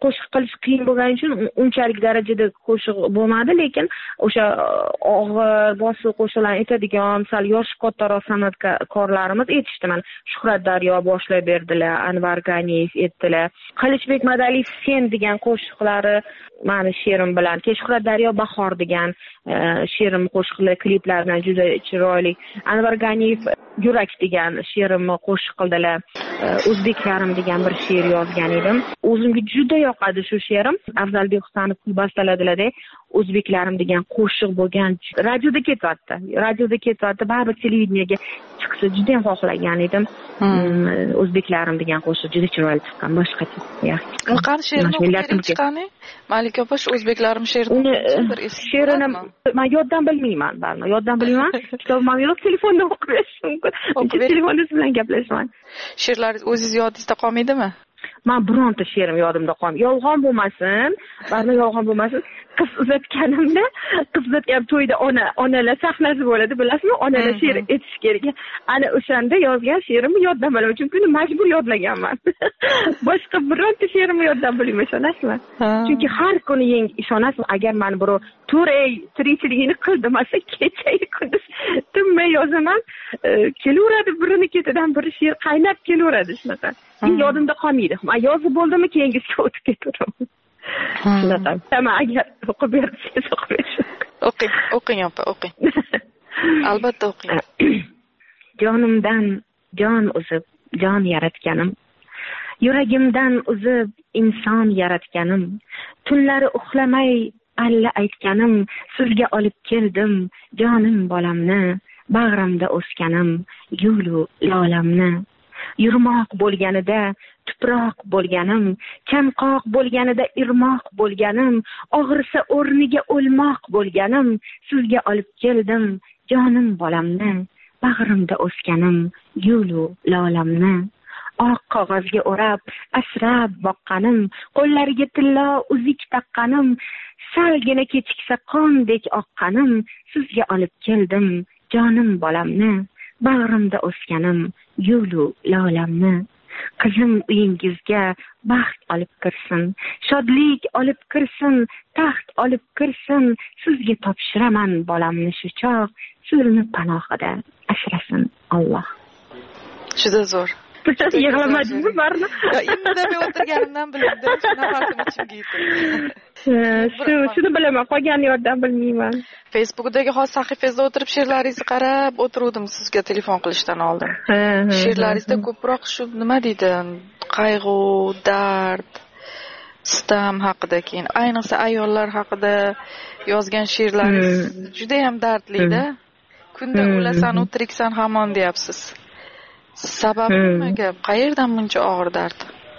qo'shiq qilish qiyin bo'lgani uchun unchalik darajada qo'shiq bo'lmadi, lekin o'sha og'ir bosiq qo'shiqlarni aytadigan sal yoshi kattaroq san'atkorlarimiz aytishdi. Mana Shuhrat Daryo boshlab berdilar, Anvar Ganiyev aytdilar. Qilichbek Madaliyev Sen degan qo'shiqlari mani she'rim bilan, keyin Shuhrat Daryo Bahor degan she'rim qo'shiqlar kliplar bilan juda chiroyli. Anvar Ganiyev Yurak degan she'rimni qo'shiq qildilar. O'zbeklarim degan bir she'r yozgan edim. O'zimga juda yoqadi shu she'rim. Afzalbek Husanov bastaladilar-da. O'zbeklarim degan qo'shiq bo'lgan. Radioda ketyapti. Radioda ketyapti. Baribir televideniyaga chiqsa juda ham xohlagan edim. O'zbeklarim degan qo'shiq juda chiroyli chiqqan, boshqacha. Yaxshi. Qani she'rni o'qib chiqqani? Malika opa shu O'zbeklarim she'rini bir she'rini men yoddan bilmayman, baribir yoddan bilmayman. Kitobim ham yo'q, telefonda o'qib berish mumkin. Telefonda siz bilan gaplashaman. She'rlaringiz o'zingiz yodingizda qolmaydimi? Men bironta she'rim yodimda qolmaydi. Yolg'on bo'lmasin, baribir yolg'on bo'lmasin. Qiz uzatganimda, qiz uzatgan to'yda ona, onalar sahnasi bo'ladi, bilasizmi? Onalar she'r aytish kerak. Ana o'shanda yozgan she'rimni yoddan bilaman, chunki uni majbur yodlaganman. Boshqa bironta she'rimni yoddan bilmayman, ishonasizmi? Chunki har kuni yangi, ishonasizmi, agar men birov "To'ray, tirikchiligini qil" demasa, kecha kunduz tinmay yozaman, kelaveradi birini ketidan biri she'r qaynab kelaveradi shunaqa. Men yodimda qolmaydi. Men yozib bo'ldimmi, keyingisiga o'tib ketaveraman. Shunaqa. Tamam, agar o'qib bersangiz o'qib berasiz. O'qing, o'qing opa, o'qing. Albatta o'qing. Jonimdan jon uzib, jon yaratganim. Yuragimdan uzib, inson yaratganim. Tunlari uxlamay alla aytganim, sizga olib keldim jonim bolamni, bag'rimda o'sganim, gulu lolamni. Yurmoq bo'lganida tuproq bo'lganim, chanqoq bo'lganida irmoq bo'lganim, og'risa o'rniga o'lmoq bo'lganim, sizga olib keldim jonim bolamni, bag'rimda o'sganim, gulu lolamni. Oq qog'ozga o'rab, asrab boqqanim, qo'llariga tillo uzik taqqanim, salgina kechiksa qondek oqqanim, sizga olib keldim jonim bolamni, bag'rimda o'sganim, gulu lolamni. Qizim uyingizga baxt olib kirsin, shodlik olib kirsin, taxt olib kirsin, sizga topshiraman bolamni shu chog', sizni panohida asrasin Alloh. Juda zo'r. Yig'lamadingmi barni? Indamay o'tirganimdan bildim, nafasim ichimga yetdi. Shu, shuni bilaman, qolgan yordam bilmayman. Facebookdagi xos sahifangizda o'tirib she'rlaringizni qarab o'tiruvdim sizga telefon qilishdan oldin. She'rlaringizda ko'proq shu nima deydi, qayg'u, dard, sitam haqida, keyin ayniqsa ayollar haqida yozgan she'rlaringiz juda ham dardli-da. Kunda o'lasan, o'tiriksan hamon deyapsiz. Sababi nimaga? Qayerdan buncha og'ir dard?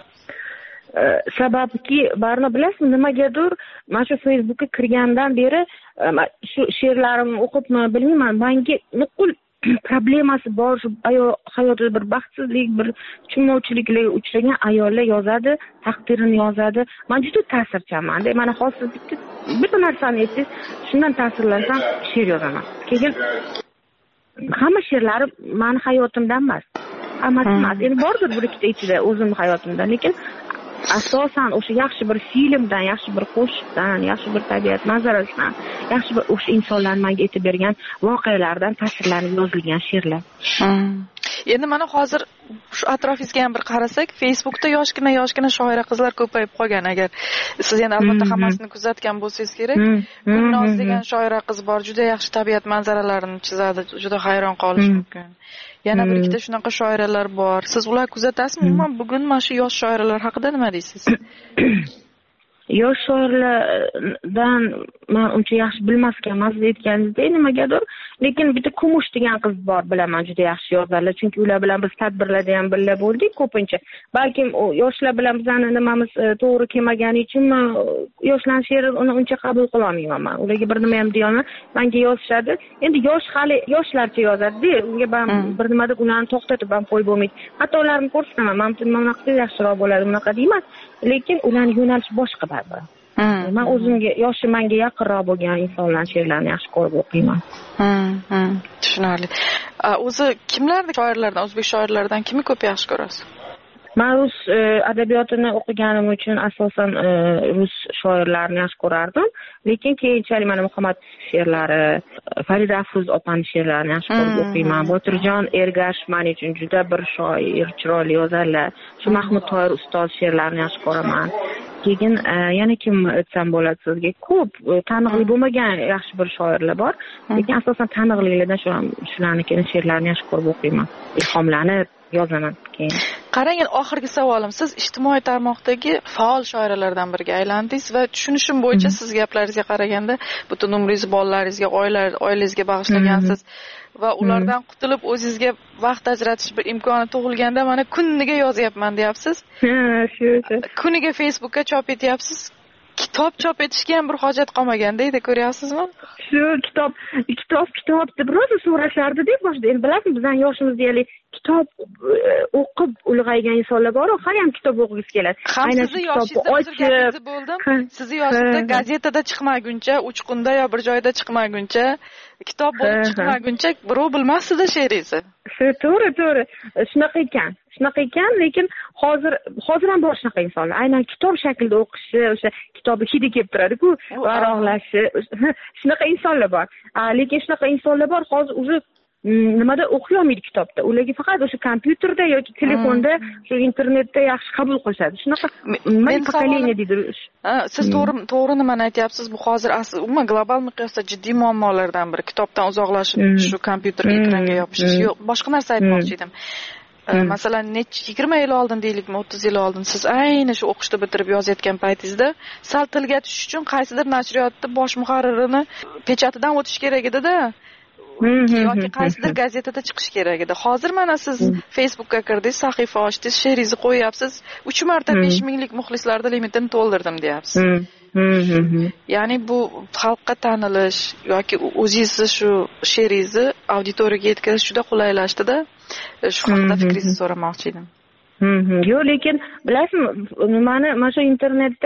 Sababki, barni bilasizmi, nimagadir mana shu Facebookka kirgandan beri shu she'rlarimni o'qibmi bilmayman, menga nuqul problemasi bor, shu hayotida bir baxtsizlik, bir tushunmovchiliklarga uchragan ayollar yozadi, taqdirini yozadi. Men juda ta'sirchanman. Mana hozir bitta bitta narsani aytsangiz, shundan ta'sirlansam she'r yozaman. Keyin hamma she'rlarim meni hayotimdan emas. Hammasi emas. Endi bordir bir ikkita ichida o'zimning hayotimdan, lekin asosan o'sha yaxshi bir filmdan, yaxshi bir qo'shiqdan, yaxshi bir tabiat manzarasidan, yaxshi bir o'sha insonlar menga aytib bergan voqealardan ta'sirlanib yozilgan she'rlar. Endi mana hozir shu atrofingizga ham bir qarasak, Facebookda yoshgina yoshgina shoira qizlar ko'payib qolgan. Agar siz endi albatta hammasini kuzatgan bo'lsangiz kerak. Gulnoz degan shoira qiz bor, juda yaxshi tabiat manzaralarini chizadi, juda hayron qolish mumkin. Yana bir ikkita shunaqa shoiralar bor. Siz ular kuzatasizmi? Umuman bugun mana shu yosh shoiralar haqida nima deysiz? Yosh shoirlardan men uncha yaxshi bilmasganman, siz aytganingizdek nimagadir, lekin bitta Kumush degan qiz bor, bilaman, juda yaxshi yozadilar, chunki ular bilan biz tadbirlarda ham birga bo'ldik ko'pincha. Balkim yoshlar bilan bizning nimamiz to'g'ri kelmagani uchun men yoshlarning she'rini uni uncha qabul qila olmayman. Men ularga bir nima ham deya olmayman. Menga yozishadi. Endi yosh hali yoshlarcha yozadi-da, unga men bir nima deb ularni to'xtatib ham qo'yib bo'lmaydi. Hatto ularni ko'rsataman, men bunaqa qilsa yaxshiroq bo'ladi, bunaqa deyman, lekin ularning yo'nalishi boshqa baribir. Men o'zimga yoshi menga yaqinroq bo'lgan insonlar she'rlarini yaxshi ko'rib o'qiyman. Tushunarli. O'zi kimlarni shoirlardan, o'zbek shoirlaridan kimni ko'p yaxshi ko'rasiz? man rus adabiyotini o'qiganim uchun asosan rus shoirlarini yaxshi ko'rardim, lekin keyinchalik mana Muhammad she'rlari, Farida Afruz opaning she'rlarini yaxshi ko'rib o'qiyman. Botirjon Ergash men uchun juda bir shoir, chiroyli yozarlar. Shu Mahmud Tohir ustoz she'rlarini yaxshi ko'raman. Keyin yana kim aytsam bo'ladi sizga? Ko'p taniqli bo'lmagan yaxshi bir shoirlar bor, lekin asosan taniqlilardan shu shularnikini she'rlarini yaxshi ko'rib o'qiyman. Ilhomlanib yozaman keyin. Qarang, oxirgi savolim, siz ijtimoiy tarmoqdagi faol shoiralardan biriga aylandingiz va tushunishim bo'yicha siz gaplaringizga qaraganda butun umringizni bolalaringizga, oilangizga bag'ishlagansiz va ulardan qutulib o'zingizga vaqt ajratish bir imkoni tug'ilganda mana kuniga yozyapman deyapsiz. Ha, shu. Kuniga Facebookka chop etyapsiz. Kitob chop etishga ham bir hojat qolmagan deydi, ko'ryapsizmi? Shu kitob, kitob, kitob deb rosa so'rashardi-da boshida. Endi bilasizmi, bizning yoshimizda ya'ni kitob o'qib ulg'aygan insonlar bor-ku, hali ham kitob o'qigisi keladi. Aynan sizni yoshingizda bo'ldim. Sizni yoshingizda gazetada chiqmaguncha, Uchqunda yo bir joyda chiqmaguncha, kitob bo'lib chiqmaguncha birov bilmasdi-da she'ringizni. Shu to'g'ri, to'g'ri. Shunaqa ekan. Shunaqa ekan, lekin hozir hozir ham bor shunaqa insonlar. Aynan kitob shaklida o'qishi, o'sha kitobni hidi kelib turadi-ku, varoqlashi, shunaqa insonlar bor. Lekin shunaqa insonlar bor, hozir уже nimada o'qiy olmaydi kitobda. Ularga faqat o'sha kompyuterda yoki telefonda, shu internetda yaxshi qabul qilishadi. Shunaqa men pokoleniya deydi. Siz to'g'ri, to'g'ri nimani aytyapsiz? Bu hozir asl umuman global miqyosda jiddiy muammolardan biri. Kitobdan uzoqlashib, shu kompyuter ekranga yopishish. Yo'q, boshqa narsa aytmoqchi edim. Masalan, yigirma yil oldin deylikmi, o'ttiz yil oldin siz ayni shu o'qishni bitirib yozayotgan paytingizda sal tilga tushish uchun qaysidir nashriyotda bosh muharririni pechatidan o'tish kerak edi-da. yoki qaysidir gazetada chiqish kerak edi. Hozir mana siz Facebookka kirdingiz, sahifa ochdingiz, she'ringizni qo'yapsiz, uch marta besh minglik muxlislarda limitini to'ldirdim deyapsiz. Ya'ni bu xalqqa tanilish yoki o'zingizni shu she'ringizni auditoriyaga yetkazish juda qulaylashdi-da. Shu haqida fikringizni so'ramoqchi edim. Yo'q, lekin bilasizmi, nimani mana shu internetda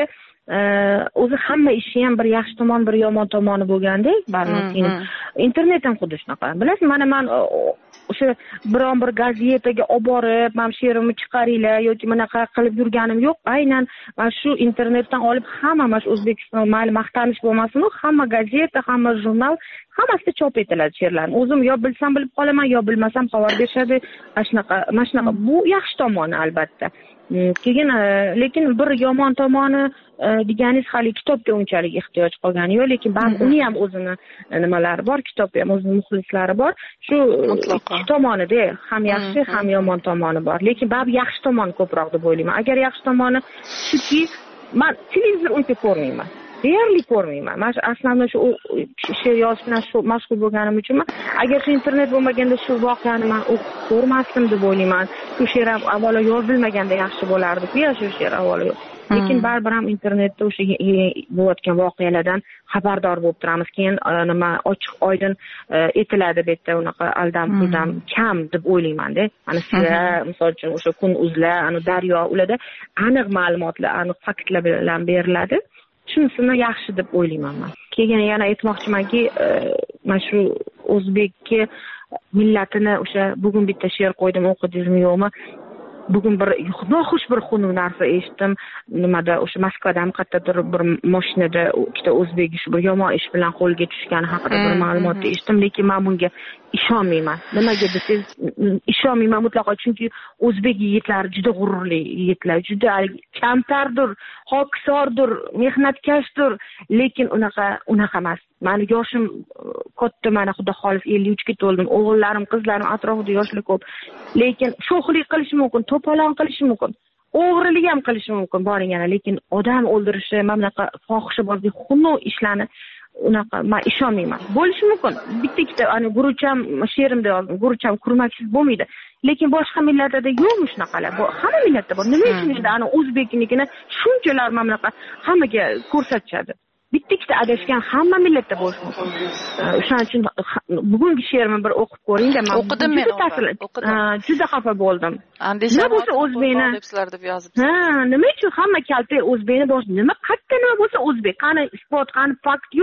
o'zi hamma ishi ham bir yaxshi tomon, bir yomon tomoni bo'lgandek, baribir. Internet ham xuddi shunaqa. Bilasizmi, mana men o'sha biron bir gazetaga olib borib, men she'rimni chiqaringlar yoki bunaqa qilib yurganim yo'q. Aynan mana shu internetdan olib hamma mana shu O'zbekiston mayli maqtanish bo'lmasin, hamma gazeta, hamma jurnal hammasida chop etiladi she'rlarni. O'zim yo bilsam bilib qolaman, yo bilmasam xabar berishadi. Mana shunaqa, mana shunaqa. Bu yaxshi tomoni albatta. Keyin lekin bir yomon tomoni deganingiz hali kitobga unchalik ehtiyoj qolgani yo'q, lekin baribir uni ham o'zini nimalari bor, kitobga ham o'zining muxlislari bor. Shu ikki tomonida ham yaxshi, ham yomon tomoni bor, lekin baribir yaxshi tomoni ko'proq deb o'ylayman. Agar yaxshi tomoni shuki, men televizor uncha ko'rmayman. Deyarli ko'rmayman. Men aslida shu she'r yozish bilan shu mashg'ul bo'lganim uchun, agar shu internet bo'lmaganda shu voqeani men o'qib ko'rmasdim deb o'ylayman. Shu she'r avvalo yozilmaganda yaxshi bo'lardi-ku, ya shu she'r avvalo. Lekin baribir ham internetda o'sha bo'layotgan voqealardan xabardor bo'lib turamiz. Keyin nima ochiq oydin etiladi bu yerda, unaqa aldam puldan kam deb o'ylayman-da. Mana sizlar misol uchun o'sha kun uzlar, ana Daryo, ularda aniq ma'lumotlar, aniq faktlar bilan beriladi. Shunisini yaxshi deb o'ylayman men. Keyin yana aytmoqchimanki, mana shu o'zbekki millatini o'sha bugun bitta she'r qo'ydim, o'qidingizmi yo'qmi? Bugun bir noxush bir xunuk narsa eshitdim. Nimada o'sha Moskvadan qayerdadir bir mashinada ikkita o'zbek shu bir yomon ish bilan qo'lga tushgani haqida bir ma'lumotni eshitdim, lekin men bunga ishonmayman. Nimaga desangiz, ishonmayman mutlaqo, chunki o'zbek yigitlari juda g'ururli yigitlar, juda kamtardir, hokisordir, mehnatkashdir, lekin unaqa unaqa emas. Meni yoshim katta, mana xudo xolis ellik uch ga to'ldim. O'g'illarim, qizlarim atrofida yoshlar ko'p. Lekin sho'xlik qilishi mumkin, to'polon qilishi mumkin, o'g'rilik ham qilishi mumkin boringana, lekin odam o'ldirishi, mana bunaqa fohishabozlik, xunuk ishlarni unaqa men ishonmayman. Bo'lishi mumkin. Bitta-ikkita ani gurucham she'rimda yozdim. Gurucham kurmaksiz bo'lmaydi. Lekin boshqa millatlarda yo'qmi shunaqalar? Bu hamma millatda bor. Nima uchun endi ani o'zbeknikini shunchalar mana bunaqa hammaga ko'rsatishadi? Bitta-ikkita adashgan hamma millatda bo'lishi mumkin. O'shaning uchun bugungi she'rimni bir o'qib ko'ring-da. Men o'qidim, men o'qidim. Juda xafa bo'ldim. Andisha bo'lsa o'zbekni deb deb yozib. Ha, nima uchun hamma kalta o'zbekni bosh, nima qatta nima bo'lsa o'zbek. Qani isbot, qani fakt yo'q.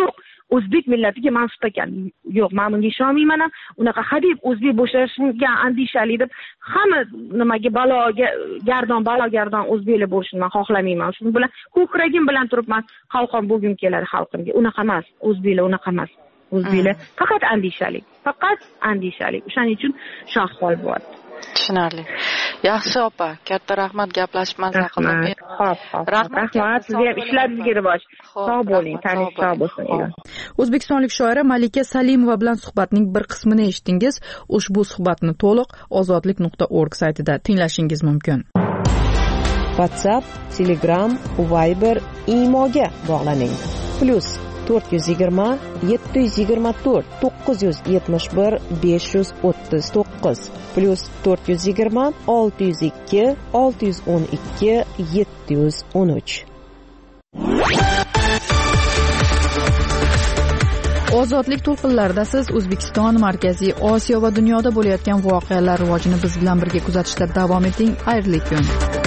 o'zbek millatiga mansub ekan. Yo'q, men bunga ishonmayman ham. Unaqa hadeb o'zbek bo'shashga andishali deb hamma nimaga baloga gardon balo gardon o'zbeklar bo'lishini men xohlamayman. Shuning bilan ko'kragim bilan turibman, qalqon bo'lgim keladi xalqimga. Unaqa emas, o'zbeklar unaqa emas. O'zbeklar faqat andishali, faqat andishali. O'shaning uchun shu ahvol bo'lyapti. Tushunarli. Yaxshi opa, katta rahmat, gaplashib maza qildim. Xo'p, xo'p. Rahmat, sizga ham ishlaringizga rivoj. Sog' bo'ling, tanish sog' bo'lsin. O'zbekistonlik shoira Malika Salimova bilan suhbatning bir qismini eshitdingiz. Ushbu suhbatni to'liq ozodlik nuqta org saytida tinglashingiz mumkin. WhatsApp, Telegram, Viber, Imoga bog'laning. Plus to'rt yuz yigirma yetti yuz yigirma to'rt to'qqiz yuz yetmish bir besh yuz o'ttiz to'qqiz plus to'rt yuz yigirma olti yuz ikki olti yuz o'n ikki yetti yuz o'n uch. Ozodlik to'lqinlarida siz O'zbekiston, Markaziy Osiyo va dunyoda bo'layotgan voqealar rivojini biz bilan birga kuzatishda davom eting. Xayrli kun.